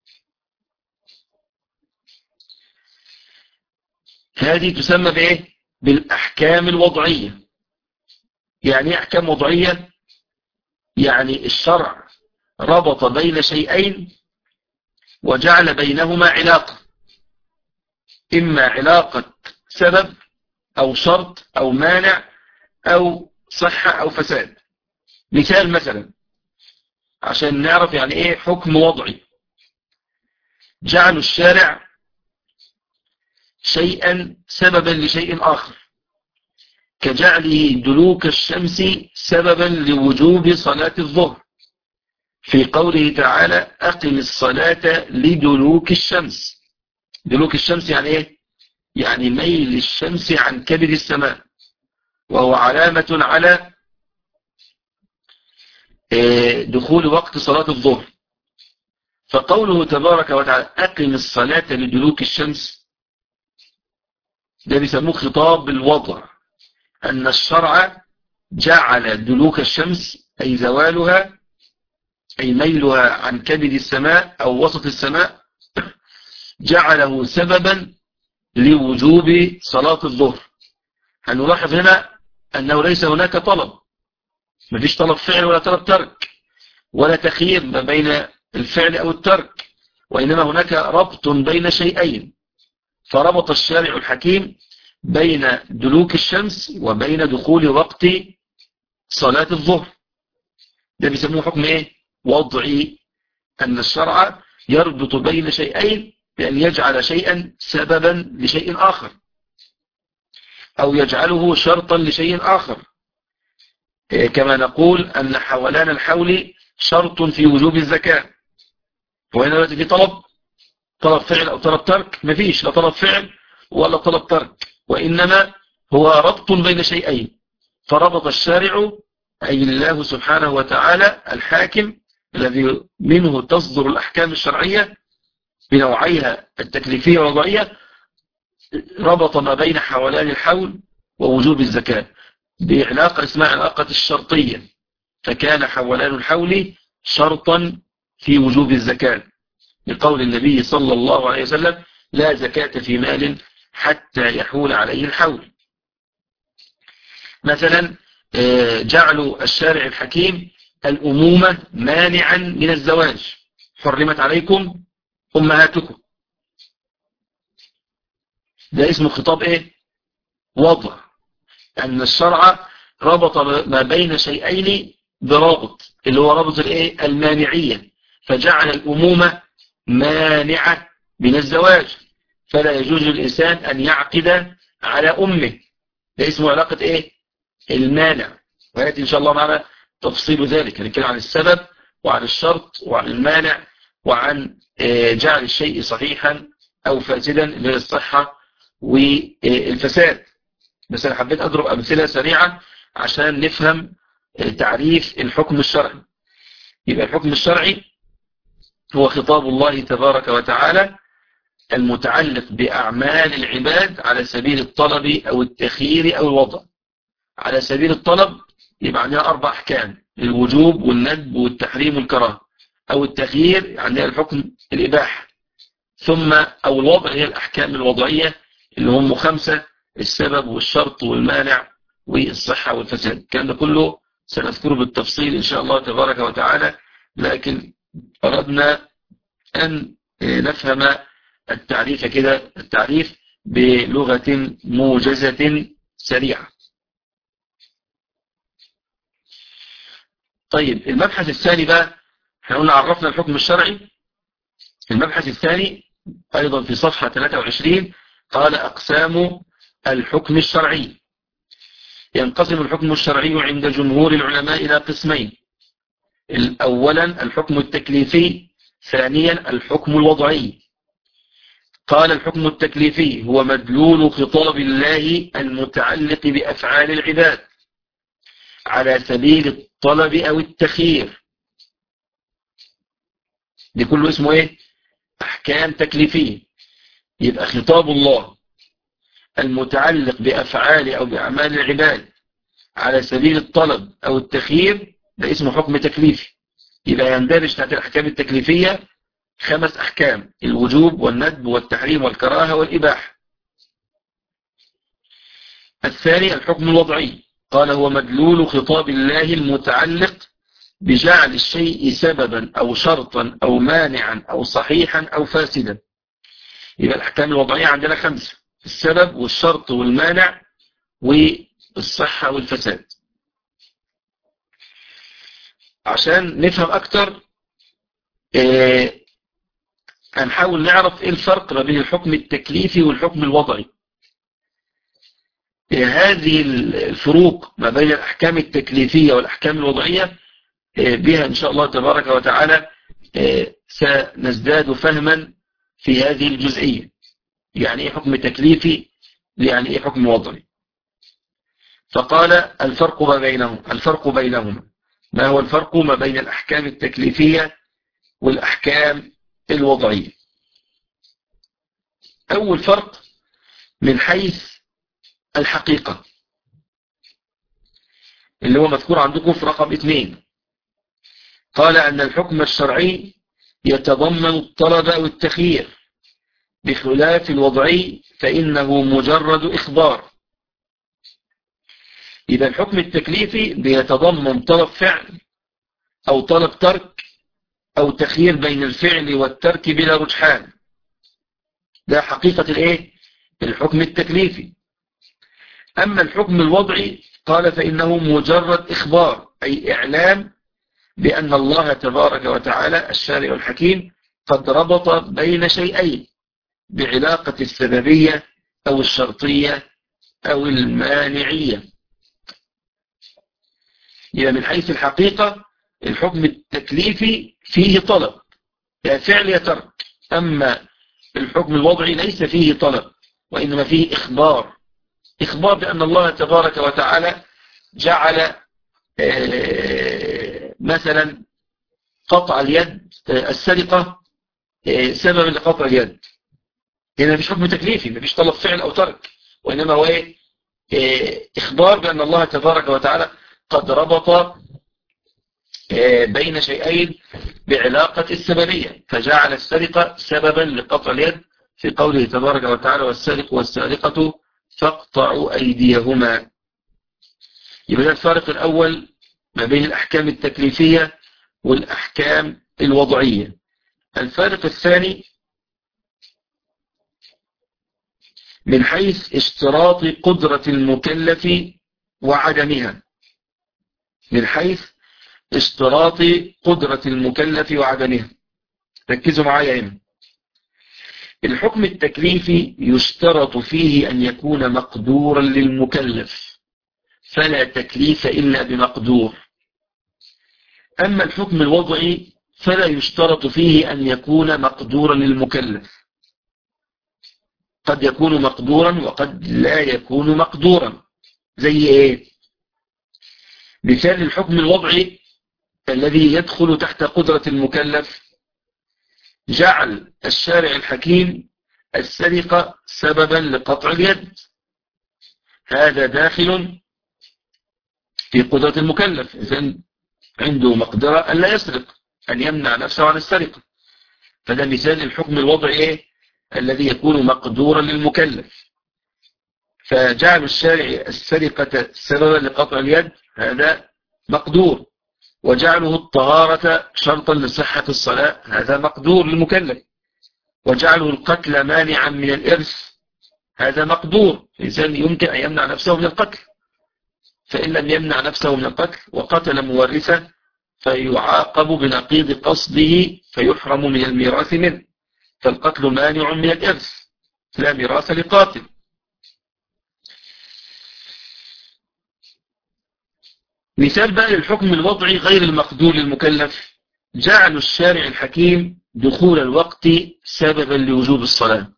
هذه تسمى بإيه؟ بالأحكام الوضعية. يعني ايه أحكام وضعية؟ يعني الشرع ربط بين شيئين وجعل بينهما علاقة، إما علاقة سبب أو شرط أو مانع أو صحة أو فساد. مثال مثلا عشان نعرف يعني إيه حكم وضعي: جعل الشارع شيئا سببا لشيء آخر، كجعله دلوك الشمس سببا لوجوب صلاة الظهر في قوله تعالى: أقم الصلاة لدلوك الشمس. دلوك الشمس يعني إيه؟ يعني ميل الشمس عن كبد السماء، وهو علامة على دخول وقت صلاة الظهر. فقوله تبارك وتعالى: أقم الصلاة لدلوك الشمس، ده بيسموه خطاب الوضع، أن الشرع جعل دلوك الشمس أي زوالها أي ميلها عن كبد السماء أو وسط السماء، جعله سببا لوجوب صلاة الظهر. هنلاحظ هنا أنه ليس هناك طلب، مفيش طلب فعل ولا طلب ترك ولا تخيير ما بين الفعل أو الترك، وإنما هناك ربط بين شيئين. فربط الشارع الحكيم بين دلوك الشمس وبين دخول وقت صلاة الظهر. ده بيسموه حكم ايه؟ وضعي، أن الشرع يربط بين شيئين بأن يجعل شيئا سببا لشيء آخر أو يجعله شرطا لشيء آخر، كما نقول أن حولان الحول شرط في وجوب الزكاة. وهنا دلوقتي في طلب فعل أو طلب ترك؟ مفيش لا طلب فعل ولا طلب ترك، وإنما هو ربط بين شيئين. فربط الشارع أي الله سبحانه وتعالى الحاكم الذي منه تصدر الأحكام الشرعية بنوعيها التكليفية والوضعية، ربط ما بين حولان الحول ووجوب الزكاة بعلاقة اسمها علاقة الشرطية، فكان حولان الحول شرطا في وجوب الزكاة، لقول النبي صلى الله عليه وسلم: لا زكاة في مال حتى يحول عليه الحول. مثلا جعلوا الشارع الحكيم الأمومة مانعا من الزواج: حرمت عليكم أمهاتكم. ده اسمه خطاب ايه؟ وضع، أن الشرع ربط ما بين شيئين برابط، اللي هو رابط الايه؟ المانعية، فجعل الأمومة مانعة من الزواج، فلا يجوز للإنسان أن يعقد على أمه. ده اسمه علاقة ايه؟ المانع، ويأتي إن شاء الله معنا تفصيل ذلك، هنتكلم عن السبب وعن الشرط وعن المانع وعن جعل الشيء صحيحا أو فاسدا للصحة والفساد. بس أنا حبيت أضرب أمثلة سريعة عشان نفهم تعريف الحكم الشرعي. يبقى الحكم الشرعي هو خطاب الله تبارك وتعالى المتعلق بأعمال العباد على سبيل الطلب أو التخيير أو الوضع. على سبيل الطلب يبقى عندنا 4 أحكام: الوجوب والندب والتحريم والكراهة. أو التخيير عندنا الحكم الإباحة. ثم أو الوضع هي الأحكام الوضعية اللي هم 5: السبب والشرط والمانع والصحة والفساد. الكلام ده كله سنذكره بالتفصيل إن شاء الله تبارك وتعالى، لكن أردنا أن نفهم التعريف كده، التعريف بلغة موجزة سريعة. طيب المبحث الثاني بقى، احنا قلنا عرفنا الحكم الشرعي. المبحث الثاني أيضا في صفحة 23 قال: أقسام الحكم الشرعي. ينقسم الحكم الشرعي عند جمهور العلماء إلى قسمين: أولا الحكم التكليفي، ثانيا الحكم الوضعي. قال: الحكم التكليفي هو مدلول خطاب الله المتعلق بأفعال العباد على سبيل الطلب أو التخيير. دي كله اسمه ايه؟ أحكام تكليفية. يبقى خطاب الله المتعلق بأفعال أو بأعمال العباد على سبيل الطلب أو التخيير ده اسمه حكم تكليفي. يبقى يندرج تحت الأحكام التكليفية 5 أحكام: الوجوب والندب والتحريم والكراهة والإباحة. الثاني الحكم الوضعي، قال هو مدلول خطاب الله المتعلق بجعل الشيء سببا أو شرطا أو مانعا أو صحيحا أو فاسدا. يبقى الأحكام الوضعية عندنا 5: السبب والشرط والمانع والصحة والفساد. عشان نفهم أكتر هنحاول نعرف إيه الفرق ما بين الحكم التكليفي والحكم الوضعي. هذه الفروق ما بين الأحكام التكليفية والأحكام الوضعية بها إن شاء الله تبارك وتعالى سنزداد فهما في هذه الجزئية. يعني إيه حكم تكليفي، يعني إيه حكم وضعي. فقال الفرق بينهما. ما هو الفرق ما بين الأحكام التكليفية والأحكام الوضعية؟ أول فرق من حيث الحقيقة اللي هو مذكور عندكم في رقم 2. قال أن الحكم الشرعي يتضمن الطلب أو التخيير، بخلاف الوضعي فإنه مجرد إخبار. إذا الحكم التكليفي بيتضمن طلب فعل أو طلب ترك أو تخيير بين الفعل والترك بلا رجحان. ده حقيقة الحكم التكليفي. أما الحكم الوضعي قال فإنه مجرد إخبار، أي إعلام بأن الله تبارك وتعالى الشارع الحكيم قد ربط بين شيئين بعلاقة السببية أو الشرطية أو المانعية. إذا من حيث الحقيقة الحكم التكليفي فيه طلب، يا فعل يا ترك. أما الحكم الوضعي ليس فيه طلب، وإنما فيه إخبار بأن الله تبارك وتعالى جعل مثلا قطع اليد، السرقة، سببا لقطع اليد. هنا مش حكم تكليفي، مفيش طلب فعل أو ترك، وإنما هو إخبار بأن الله تبارك وتعالى قد ربط بين شيئين بعلاقة السببية، فجعل السرقة سببا لقطع اليد في قوله تبارك وتعالى والسارق والسارقة فاقطعوا أيديهما. يبقى ده الفارق الأول ما بين الأحكام التكليفية والأحكام الوضعية. الفارق الثاني من حيث اشتراط قدرة المكلف وعدمها. من حيث اشتراط قدرة المكلف وعدمها، ركزوا معايا هنا. الحكم التكليفي يشترط فيه أن يكون مقدورا للمكلف، فلا تكليف إلا بمقدور. أما الحكم الوضعي فلا يشترط فيه أن يكون مقدورا للمكلف، قد يكون مقدورا وقد لا يكون مقدورا. زي ايه؟ مثال الحكم الوضعي الذي يدخل تحت قدرة المكلف: جعل الشارع الحكيم السرقة سببا لقطع اليد. هذا داخل في قدرة المكلف، إذن عنده مقدرة أن لا يسرق، أن يمنع نفسه عن السرقة. فده مثال الحكم الوضعي الذي يكون مقدورا للمكلف. فجعل الشارع السرقة سببا لقطع اليد هذا مقدور، وجعله الطهارة شرطا لصحة الصلاة هذا مقدور للمكلف، وجعله القتل مانعا من الإرث هذا مقدور. الإنسان يمكن أن يمنع نفسه من القتل، فإن لم يمنع نفسه من القتل وقتل مورثه فيعاقب بنقيض قصده فيحرم من الميراث منه، فالقتل مانع من الإرث، لا ميراث لقاتل. مثال بقى للحكم الوضعي غير المقدور للمكلف: جعل الشارع الحكيم دخول الوقت سببا لوجوب الصلاة.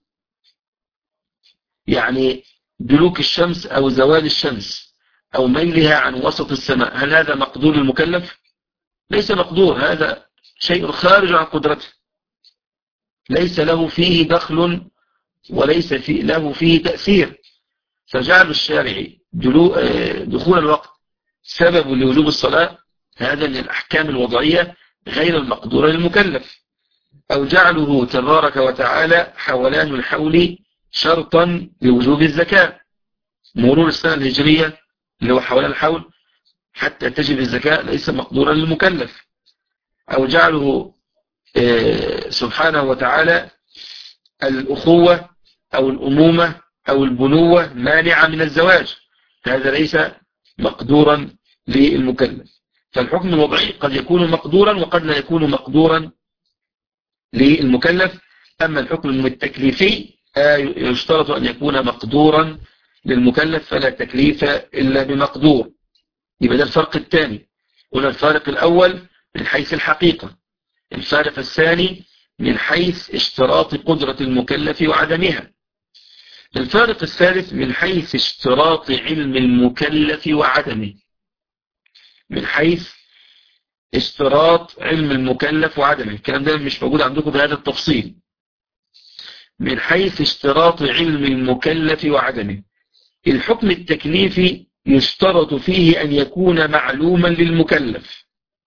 يعني دلوك الشمس أو زوال الشمس أو ميلها عن وسط السماء، هل هذا مقدور للمكلف؟ ليس مقدور، هذا شيء خارج عن قدرته، ليس له فيه دخل وليس له فيه تأثير. فجعل الشارع دخول الوقت سبب لوجوب الصلاة هذا من الأحكام الوضعية غير المقدورة للمكلف. أو جعله تبارك وتعالى حولان الحول شرطا لوجوب الزكاة، مرور السنة الهجرية اللي هو حوالي الحول حتى تجب الزكاة ليس مقدورا للمكلف. أو جعله سبحانه وتعالى الأخوة أو الأمومة أو البنوة مانعة من الزواج، هذا ليس مقدورا للمكلف. فالحكم الوضعي قد يكون مقدورا وقد لا يكون مقدورا للمكلف. أما الحكم التكليفي يشترط أن يكون مقدورا للمكلف، فلا تكليف إلا بمقدور. يبقى ده الفرق الثاني. قلنا الفارق الأول من حيث الحقيقة، الفارق الثاني من حيث اشتراط قدرة المكلف وعدمها. الفارق الثالث من حيث اشتراط علم المكلف وعدمه، من حيث اشتراط علم المكلف وعدمه. الكلام ده مش موجود عندكم بهذا التفصيل. من حيث اشتراط علم المكلف وعدمه، الحكم التكليفي يشترط فيه أن يكون معلوما للمكلف،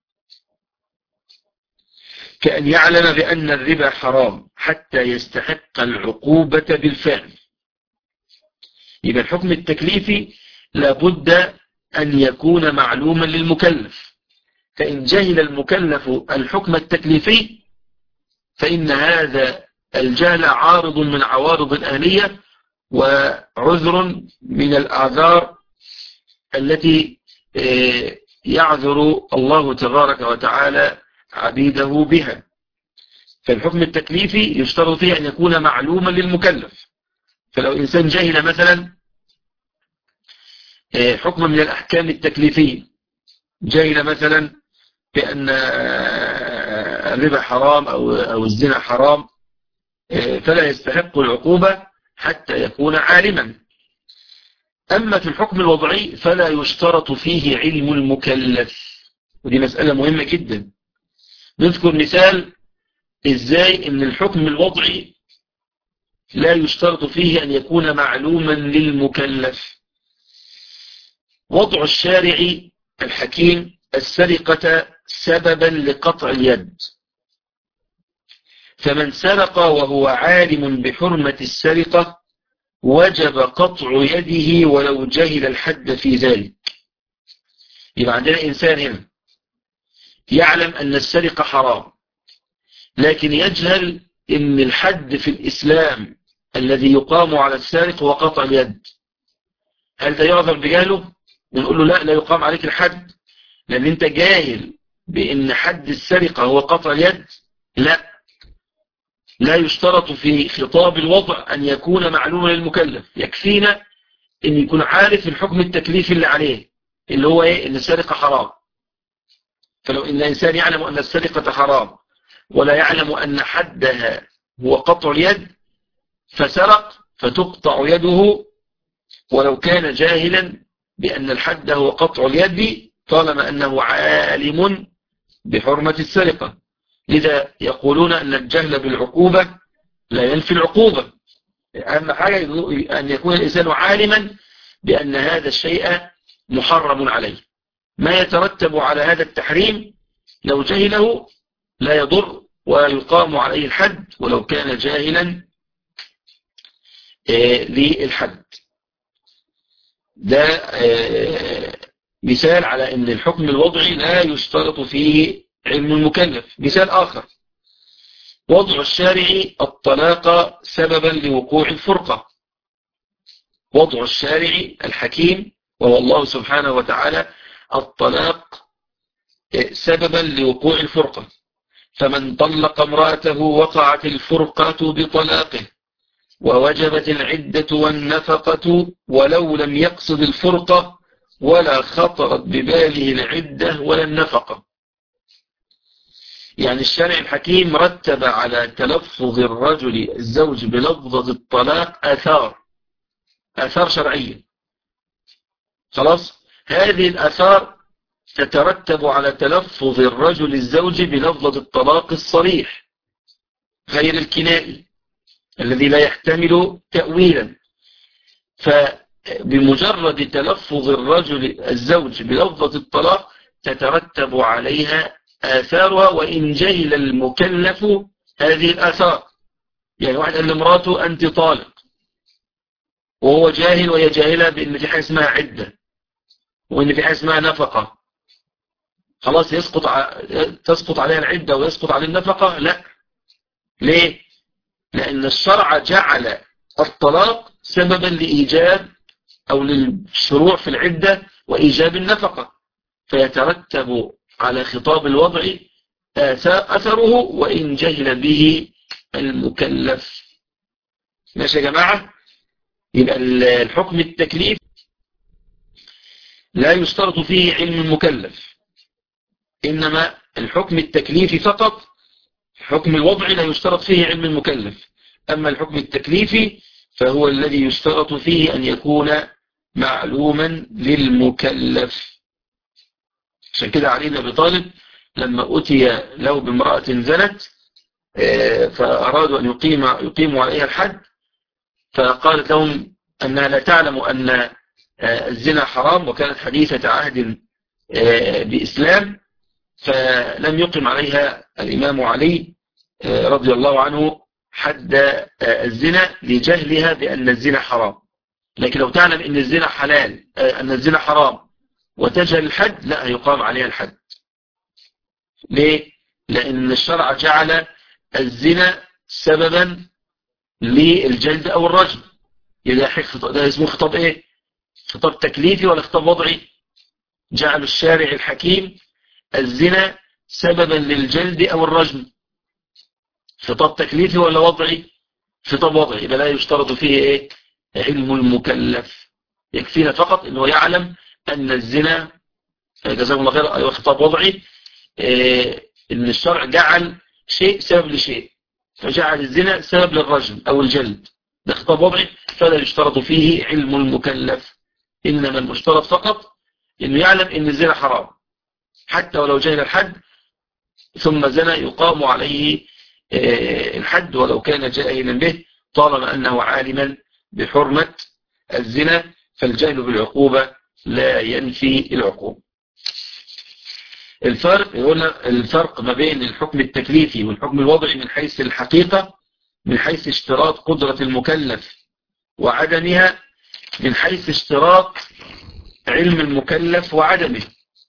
كأن يعلم بأن الربا حرام حتى يستحق العقوبة بالفعل. يبقى الحكم التكليفي لابد أن يكون معلوما للمكلف، فإن جهل المكلف الحكم التكليفي فإن هذا الجهل عارض من عوارض الأهلية وعذر من الأعذار التي يعذر الله تبارك وتعالى عبيده بها. فالحكم التكليفي يشترط فيه أن يكون معلوما للمكلف. فلو إنسان جهل مثلا حكم من الأحكام التكليفية، جهل مثلا بأن الربا حرام أو الزنا حرام، فلا يستحق العقوبة حتى يكون عالما. أما في الحكم الوضعي فلا يشترط فيه علم المكلف، ودي مسألة مهمة جدا. نذكر مثال إزاي إن الحكم الوضعي لا يشترط فيه أن يكون معلوما للمكلف. وضع الشارع الحكيم السرقة سببا لقطع اليد، فمن سرق وهو عالم بحرمة السرقة وجب قطع يده ولو جهل الحد في ذلك. يبقى عندنا إنسان هنا يعلم أن السرقة حرام، لكن يجهل أن الحد في الإسلام الذي يقام على السارق هو قطع اليد. هل ده يعذر بجهله؟ ونقول له لا يقام عليك الحد لأن أنت جاهل بأن حد السرقة هو قطع اليد؟ لا يشترط في خطاب الوضع أن يكون معلوما للمكلف، يكفينا أن يكون عارف الحكم التكليفي اللي عليه اللي هو أن السرقة حرام. فلو إن الإنسان يعلم أن السرقة حرام ولا يعلم أن حدها هو قطع اليد فسرق فتقطع يده ولو كان جاهلا بأن الحد هو قطع اليد طالما أنه عالم بحرمة السرقة. لذا يقولون أن الجهل بالعقوبة لا ينفي العقوبة. أهم حاجة أن يكون الإنسان عالما بأن هذا الشيء محرم عليه. ما يترتب على هذا التحريم لو جهله لا يضر ويقام عليه الحد ولو كان جاهلا للحد. ده مثال على أن الحكم الوضعي لا يشترط فيه علم المكلف. مثال آخر، وضع الشارع الطلاق سببا لوقوع الفرقة. وضع الشارع الحكيم وهو الله سبحانه وتعالى الطلاق سببا لوقوع الفرقة، فمن طلق امرأته وقعت الفرقة بطلاقه ووجبت العدة والنفقة ولو لم يقصد الفرقة ولا خطرت بباله العدة ولا النفقة. يعني الشارع الحكيم رتب على تلفظ الرجل الزوج بلفظة الطلاق آثار شرعية. خلاص، هذه الآثار تترتب على تلفظ الرجل الزوج بلفظة الطلاق الصريح غير الكنائي الذي لا يحتمل تأويلا. فبمجرد تلفظ الرجل الزوج بلفظة الطلاق تترتب عليها آثارها وإن جهل المكلف هذه الآثار. يعني واحد قال لمراته أنت طالق، وهو جاهل وهي جاهلة بأن في حاجة اسمها عدة وأن في حاجة اسمها نفقة، خلاص تسقط عليها العدة ويسقط عليه النفقة؟ لا. ليه؟ لأن الشرع جعل الطلاق سببا لإيجاب أو للشروع في العدة وإيجاب النفقة، فيترتب على خطاب الوضع أثره وإن جهل به المكلف. ماشي يا جماعة؟ يبقى الحكم التكليف لا يشترط فيه علم المكلف، إنما الحكم التكليفي فقط. حكم الوضع لا يشترط فيه علم المكلف، أما الحكم التكليفي فهو الذي يشترط فيه أن يكون معلوما للمكلف. عشان كده علي بن أبي طالب لما أتي له بامرأة زنت فأرادوا أن يقيموا عليها الحد، فقالت لهم أنها لا تعلم أن الزنا حرام وكانت حديثة عهد بإسلام، فلم يقم عليها الإمام علي رضي الله عنه حد الزنا لجهلها بأن الزنا حرام. لكن لو تعلم أن الزنا حلال أن الزنا حرام وتجهل الحد، لا يقام عليها الحد. ليه؟ لأن الشرع جعل الزنا سببا للجلد أو الرجم. ده اسمه خطاب إيه؟ خطاب تكليفي ولا خطاب وضعي؟ جعل الشارع الحكيم الزنا سببا للجلد أو الرجم. خطاب تكليفي ولا وضعي؟ خطاب وضعي. يبقى لا يشترط فيه إيه؟ علم المكلف، يكفينا فقط أنه يعلم أن الزنا، جزاكم الله خير. أيوة، خطاب وضعي أن الشرع جعل شيء سبب لشيء، فجعل الزنا سبب للرجم أو الجلد، ده خطاب وضعي، فلا يشترط فيه علم المكلف. إنما المشترط فقط أنه يعلم أن الزنا حرام، حتى ولو جهل الحد ثم زنا يقام عليه الحد ولو كان جاهلا به، طالما أنه عالما بحرمة الزنا، فالجهل بالعقوبة لا ينفي العقوبة. الفرق ما بين الحكم التكليفي والحكم الوضعي من حيث الحقيقة، من حيث اشتراط قدرة المكلف وعدمها، من حيث اشتراط علم المكلف وعدمه.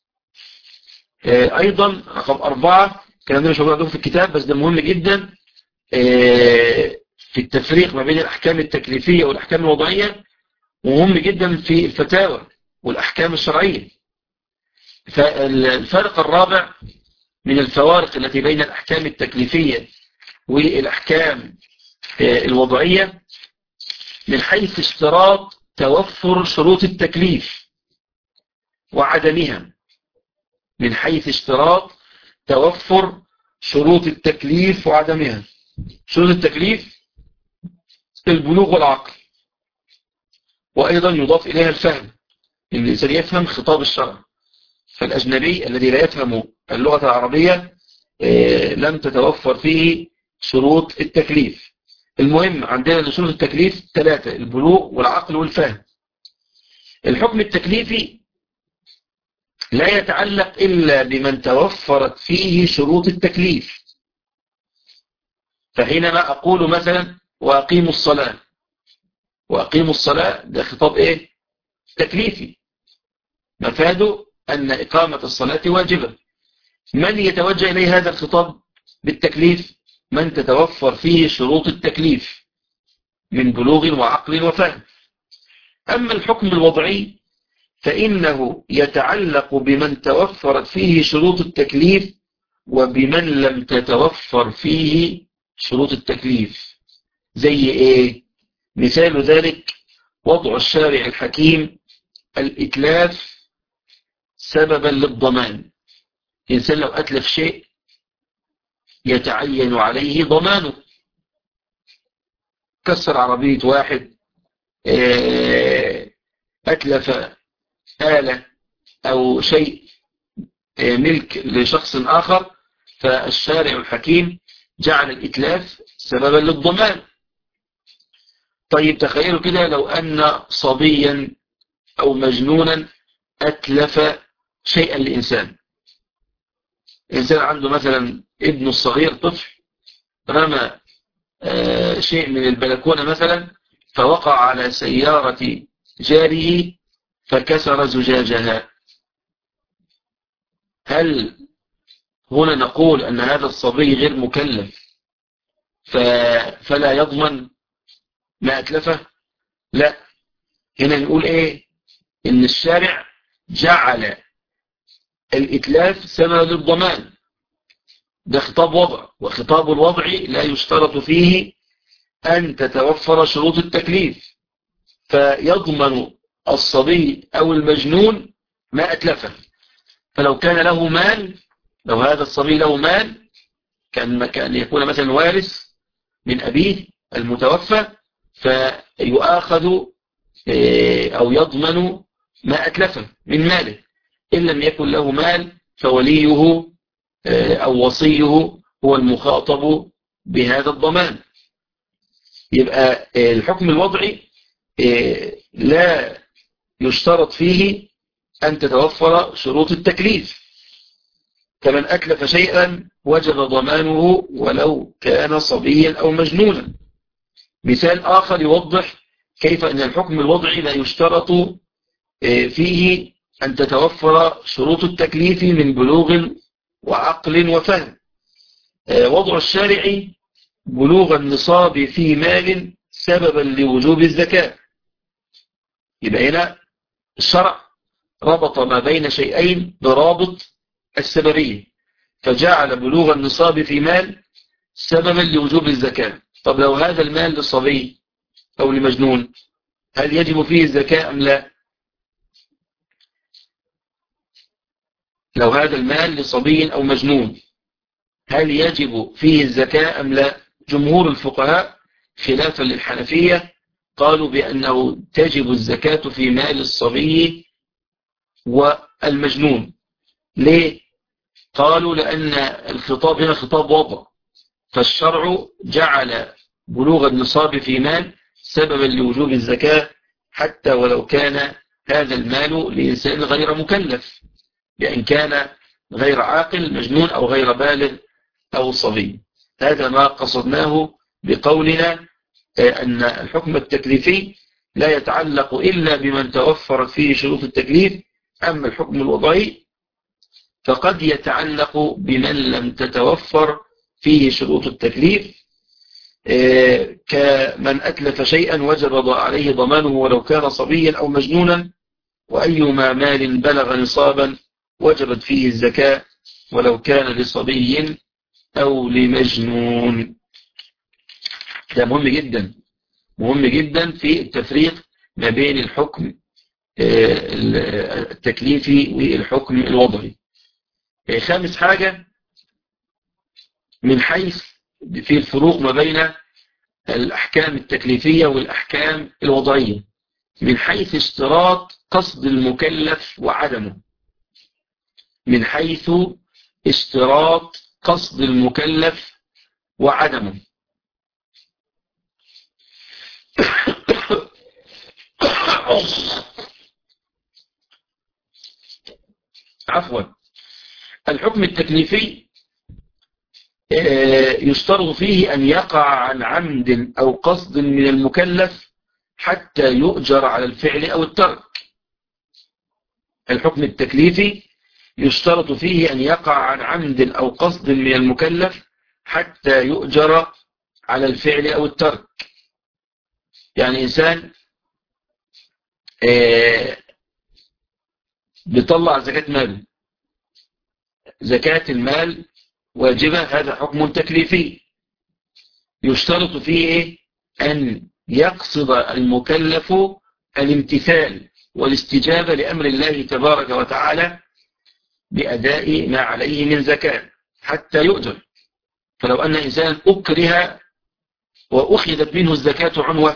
أيضا رقم 4، الكلام ده مش موجود عندكم في الكتاب بس ده مهم جدا في التفريق ما بين الأحكام التكليفية والأحكام الوضعية، ومهم جدا في الفتاوى والأحكام الشرعية. فالفرق الرابع من الفوارق التي بين الأحكام التكليفية والأحكام الوضعية من حيث اشتراط توفر شروط التكليف وعدمها. من حيث اشتراط توفر شروط التكليف وعدمها. شروط التكليف البلوغ والعقل، وأيضا يضاف إليها الفهم، إن الإنسان يفهم خطاب الشرع. فالأجنبي الذي لا يفهم اللغة العربية لم تتوفر فيه شروط التكليف. المهم عندنا شروط التكليف 3: البلوغ والعقل والفهم. الحكم التكليفي لا يتعلق إلا بمن توفرت فيه شروط التكليف. فحينما أقول مثلا وأقيموا الصلاة، وأقيموا الصلاة ده خطاب إيه؟ تكليفي، مفاده أن إقامة الصلاة واجبة. من يتوجه إليه هذا الخطاب بالتكليف؟ من تتوفر فيه شروط التكليف من بلوغ وعقل وفهم. أما الحكم الوضعي فإنه يتعلق بمن توفرت فيه شروط التكليف وبمن لم تتوفر فيه شروط التكليف. زي إيه؟ مثال ذلك وضع الشارع الحكيم الإتلاف سببا للضمان. الإنسان لو أتلف شيء يتعين عليه ضمانه، كسر عربية واحد، أتلف آلة أو شيء ملك لشخص آخر، فالشارع الحكيم جعل الإتلاف سببا للضمان. طيب تخيلوا كده لو أن صبيا أو مجنونا أتلف شيئا لإنسان. إنسان عنده مثلا ابنه الصغير طفل رمى شيء من البلكونة مثلا فوقع على سيارة جاره فكسر زجاجها، هل هنا نقول أن هذا الصبي غير مكلف فلا يضمن ما أتلفه؟ لا، هنا نقول إيه؟ إن الشارع جعل الإتلاف سبب للضمان، ده خطاب وضع، وخطاب الوضع لا يشترط فيه أن تتوفر شروط التكليف، فيضمن الصبي أو المجنون ما أتلفه. فلو كان له مال، لو هذا الصبي له مال كان يكون مثلا وارث من أبيه المتوفى، فيؤاخذ أو يضمن ما أتلفه من ماله. إن لم يكن له مال فوليه أو وصيه هو المخاطب بهذا الضمان. يبقى الحكم الوضعي لا يشترط فيه أن تتوفر شروط التكليف، فمن أتلف شيئا وجب ضمانه ولو كان صبيا أو مجنونا. مثال آخر يوضح كيف أن الحكم الوضعي لا يشترط فيه أن تتوفر شروط التكليف من بلوغ وعقل وفهم. وضع الشارع بلوغ النصاب في مال سببا لوجوب الزكاة. يبقى هنا الشرع ربط ما بين شيئين برابط السببية، فجعل بلوغ النصاب في مال سببا لوجوب الزكاة. طب لو هذا المال للصبي أو لمجنون هل يجب فيه الزكاة أم لا؟ لو هذا المال لصبي أو مجنون هل يجب فيه الزكاة أم لا؟ جمهور الفقهاء خلافا للحنفية قالوا بأنه تجب الزكاة في مال الصبي والمجنون. ليه؟ قالوا لأن الخطاب هنا خطاب وضع، فالشرع جعل بلوغ النصاب في مال سببا لوجوب الزكاة حتى ولو كان هذا المال لإنسان غير مكلف، بأن كان غير عاقل مجنون أو غير بالغ أو صبي. هذا ما قصدناه بقولنا أن الحكم التكليفي لا يتعلق إلا بمن توفرت فيه شروط التكليف، أما الحكم الوضعي فقد يتعلق بمن لم تتوفر فيه شروط التكليف، كمن أتلف شيئا وجب عليه ضمانه ولو كان صبيا أو مجنونا، وأيما مال بلغ نصابا وجبت فيه الزكاة ولو كان لصبي أو لمجنون. ده مهم جدا، مهم جدا في التفريق ما بين الحكم التكليفي والحكم الوضعي. خامس حاجة من حيث في الفروق ما بين الأحكام التكليفية والأحكام الوضعية، من حيث اشتراط قصد المكلف وعدمه. من حيث اشتراط قصد المكلف وعدمه. عفوا. الحكم التكليفي يشترط فيه أن يقع عن عمد أو قصد من المكلف حتى يؤجر على الفعل أو الترك. الحكم التكليفي يشترط فيه أن يقع عن عمد أو قصد من المكلف حتى يؤجر على الفعل أو الترك. يعني إنسان بيطلع زكاة مال، زكاة المال واجبة، هذا حكم تكليفي يشترط فيه أن يقصد المكلف الامتثال والاستجابة لأمر الله تبارك وتعالى بأداء ما عليه من زكاة حتى يؤجر. فلو أن إنسان أكره وأخذت منه الزكاة عنوة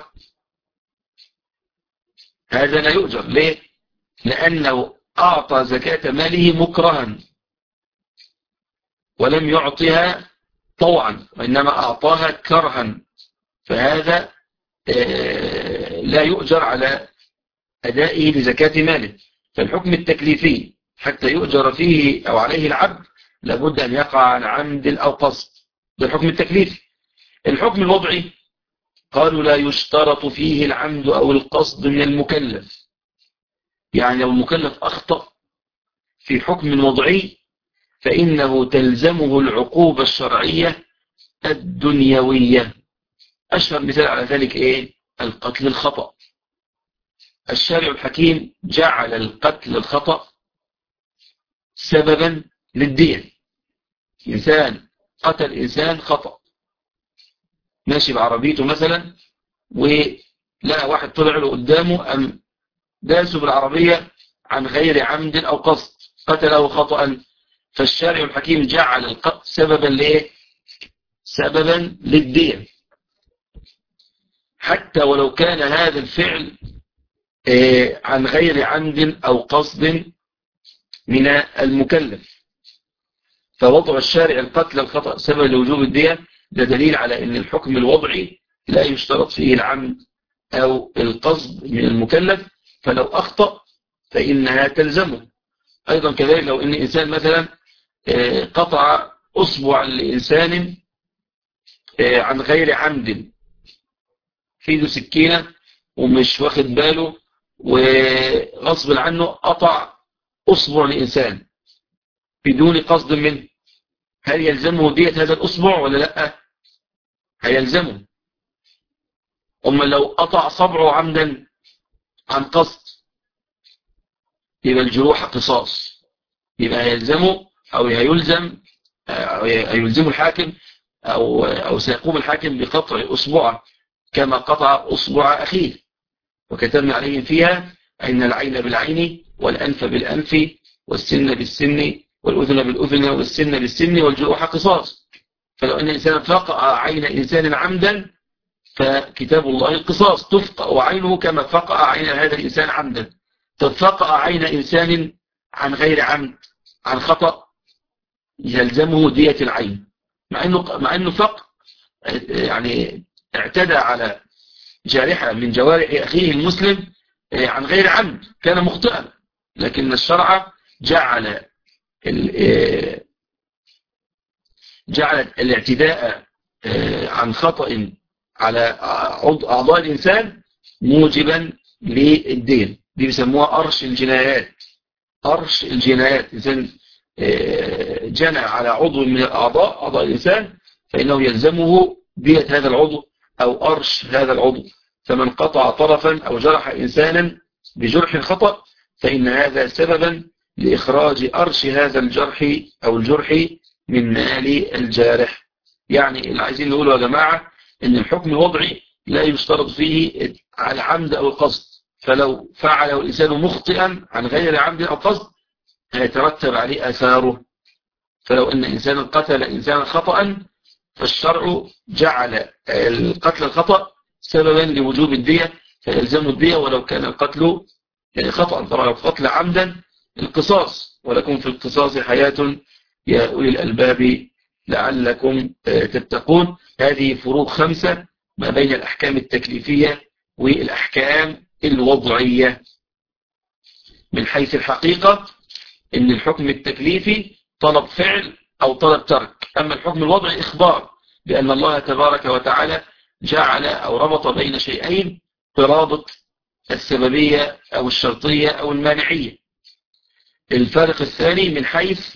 هذا لا يؤجر. ليه؟ لأنه أعطى زكاة ماله مكرها ولم يعطيها طوعا وإنما أعطاها كرها، فهذا لا يؤجر على أدائه لزكاة ماله. فالحكم التكليفي حتى يؤجر فيه أو عليه العبد لابد أن يقع عن عمد أو قصد، ده الحكم التكليفي. الحكم الوضعي قالوا لا يشترط فيه العمد أو القصد من المكلف. يعني لو المكلف أخطأ في حكم وضعي فإنه تلزمه العقوبة الشرعية الدنيوية. أشهر مثال على ذلك إيه؟ القتل الخطأ. الشارع الحكيم جعل القتل الخطأ سببا للدية. إنسان قتل إنسان خطأ، ماشي بعربيته مثلا ولقى واحد طلع له قدامه أم داسه بالعربية عن غير عمد أو قصد، قتله خطأ، فالشارع الحكيم جعل القتل سببا لإيه؟ سببا للدية، حتى ولو كان هذا الفعل عن غير عمد أو قصد من المكلف. فوضع الشارع القتل الخطأ سببا لوجوب الدية ده دليل على أن الحكم الوضعي لا يشترط فيه العمد أو القصد من المكلف، فلو أخطأ فإنها تلزمه. أيضا كذلك لو أن إنسان مثلا قطع أصبع لإنسان عن غير عمد، في ايده سكينة ومش واخد باله وغصب عنه قطع أصبع لإنسان بدون قصد منه، هل يلزمه دية هذا الأصبع ولا لا؟ هيلزمه. أما لو قطع صبعه عمدا عن قصد يبقى الجروح قصاص، يبقى هيلزمه أو هيلزم الحاكم أو سيقوم الحاكم بقطع أصبعه كما قطع أصبع أخيه. وكتبنا عليهم فيها أن العين بالعين والأنف بالأنف والسن بالسن والأذن بالأذن والسن بالسن والجروح قصاص. فلو أن إنسان فقع عين إنسان عمدا فكتاب الله القصاص، تفقع عينه كما فقع عين هذا الإنسان عمدا. ففقع عين إنسان عن غير عمد عن خطأ يلزمه دية العين، مع أنه يعني اعتدى على جارحة من جوارح أخيه المسلم عن غير عمد، كان مخطئا، لكن الشرع جعل الاعتداء عن خطأ على أعضاء الإنسان موجبا للدين. دي بيسموها أرش الجنايات. أرش الجنايات، إنسان جنى على عضو من أعضاء الإنسان فإنه يلزمه دية هذا العضو أو أرش هذا العضو. فمن قطع طرفا أو جرح إنسانا بجرح خطأ فإن هذا سببا لإخراج أرش هذا الجرح أو الجرح من مال الجارح. يعني اللي عايزين نقوله يا جماعة إن الحكم الوضعي لا يشترط فيه على عمد أو القصد، فلو فعله الإنسان مخطئا عن غير عمد أو قصد هيترتب عليه آثاره. فلو أن إنسانا قتل إنسانا خطأ فالشرع جعل القتل الخطأ سببا لوجوب الدية فيلزم الدية ولو كان القتل خطأ. طبعا لو قتل عمدا القصاص، ولكم في القصاص حياة يا أولي الألباب لعلكم تتقون. هذه فروق 5 ما بين الأحكام التكليفية والأحكام الوضعية. من حيث الحقيقة إن الحكم التكليفي طلب فعل أو طلب ترك، أما الحكم الوضعي إخبار بأن الله تبارك وتعالى جعل أو ربط بين شيئين برابط السببية أو الشرطية أو المانعية. الفارق الثاني من حيث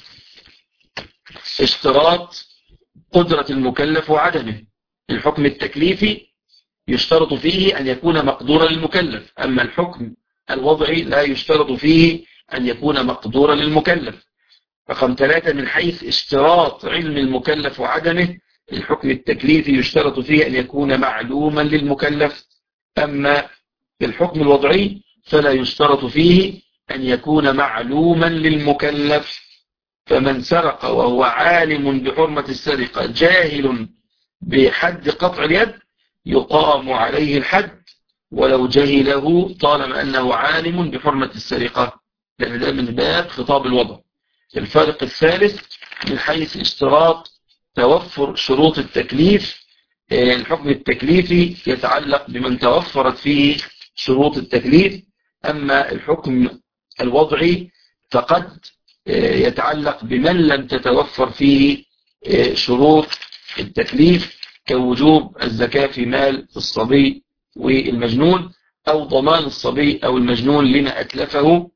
اشتراط قدرة المكلف وعدمه. الحكم التكليفي يشترط فيه أن يكون مقدورا للمكلف، أما الحكم الوضعي لا يشترط فيه أن يكون مقدورا للمكلف. رقم 3 من حيث اشتراط علم المكلف وعدمه، الحكم التكليفي يشترط فيه أن يكون معلوما للمكلف، أما الحكم الوضعي فلا يشترط فيه أن يكون معلوما للمكلف. فمن سرق وهو عالم بحرمة السرقة جاهل بحد قطع اليد يقام عليه الحد ولو جهله طالما أنه عالم بحرمة السرقة، لأن ده من باب خطاب الوضع. الفرق الثالث من حيث اشتراط توفر شروط التكليف، الحكم التكليفي يتعلق بمن توفرت فيه شروط التكليف، أما الحكم الوضعي فقد يتعلق بمن لم تتوفر فيه شروط التكليف. كوجوب الزكاة في مال الصبي والمجنون، أو ضمان الصبي أو المجنون لما أتلفه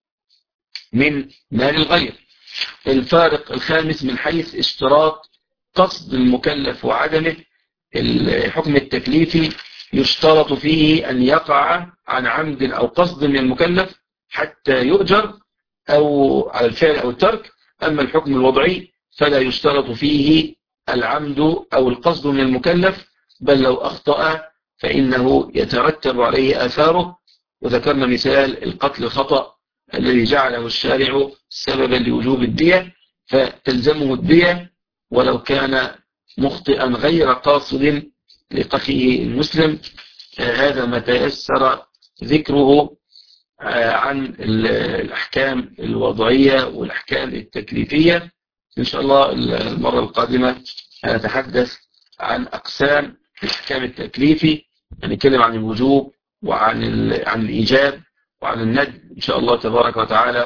من مال الغير. الفارق الخامس من حيث اشتراط قصد المكلف وعدمه. الحكم التكليفي يشترط فيه أن يقع عن عمد أو قصد من المكلف حتى يؤجر أو على الفعل أو الترك. أما الحكم الوضعي فلا يشترط فيه العمد أو القصد من المكلف، بل لو أخطأ فإنه يترتب عليه آثاره. وذكرنا مثال القتل الخطأ الذي جعله الشارع سببا لوجوب الدية، فتلزمه الدية ولو كان مخطئا غير قاصد لقتله المسلم. هذا ما تيسر ذكره عن الأحكام الوضعية والأحكام التكليفية. إن شاء الله المرة القادمة هنتحدث عن أقسام الأحكام التكليفي، هنتكلم عن الوجوب وعن الإيجاب وعن الندب إن شاء الله تبارك وتعالى،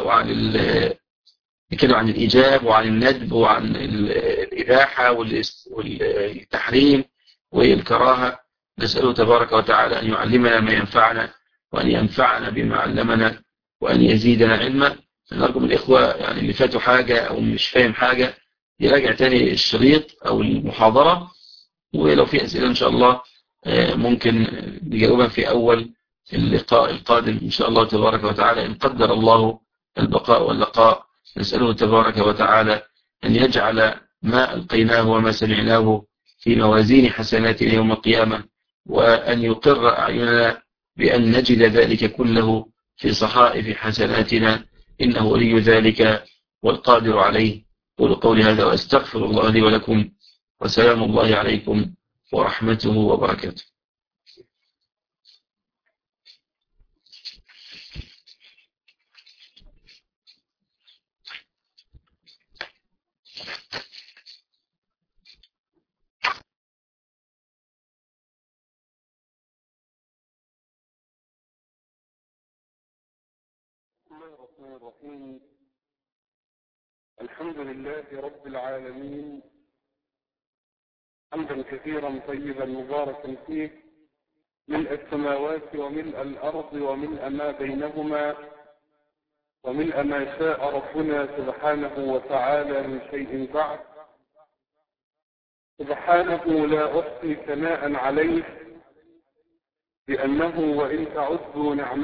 نتكلم عن الإيجاب وعن الندب وعن الإباحة والتحريم والكراهة. نسأله تبارك وتعالى أن يعلمنا ما ينفعنا وأن ينفعنا بما علمنا وأن يزيدنا علما. نرجو من الإخوة يعني اللي فاتوا حاجة أو مش فاهم حاجة يراجع تاني الشريط أو المحاضرة، ولو في أسئلة إن شاء الله ممكن نجاوبها في أول اللقاء القادم إن شاء الله تبارك وتعالى إن قدر الله البقاء واللقاء. نسأله تبارك وتعالى أن يجعل ما ألقيناه وما سمعناه في موازين حسناتنا يوم القيامة، وأن يقر أعيننا بأن نجد ذلك كله في صحائف حسناتنا، إنه ولي ذلك والقادر عليه. قولوا قولي هذا وأستغفر الله لي ولكم، وسلام الله عليكم ورحمته وبركاته. بسم الله الرحمن الرحيم. الحمد لله رب العالمين، حمدا كثيرا طيبا مباركا فيه، ملء السماوات وملء الأرض وملء ما بينهما وملء ما شاء ربنا سبحانه وتعالى من شيء بعد. سبحانه لا أحصي ثناء عليه، لأنه وإن تعدوا نعمته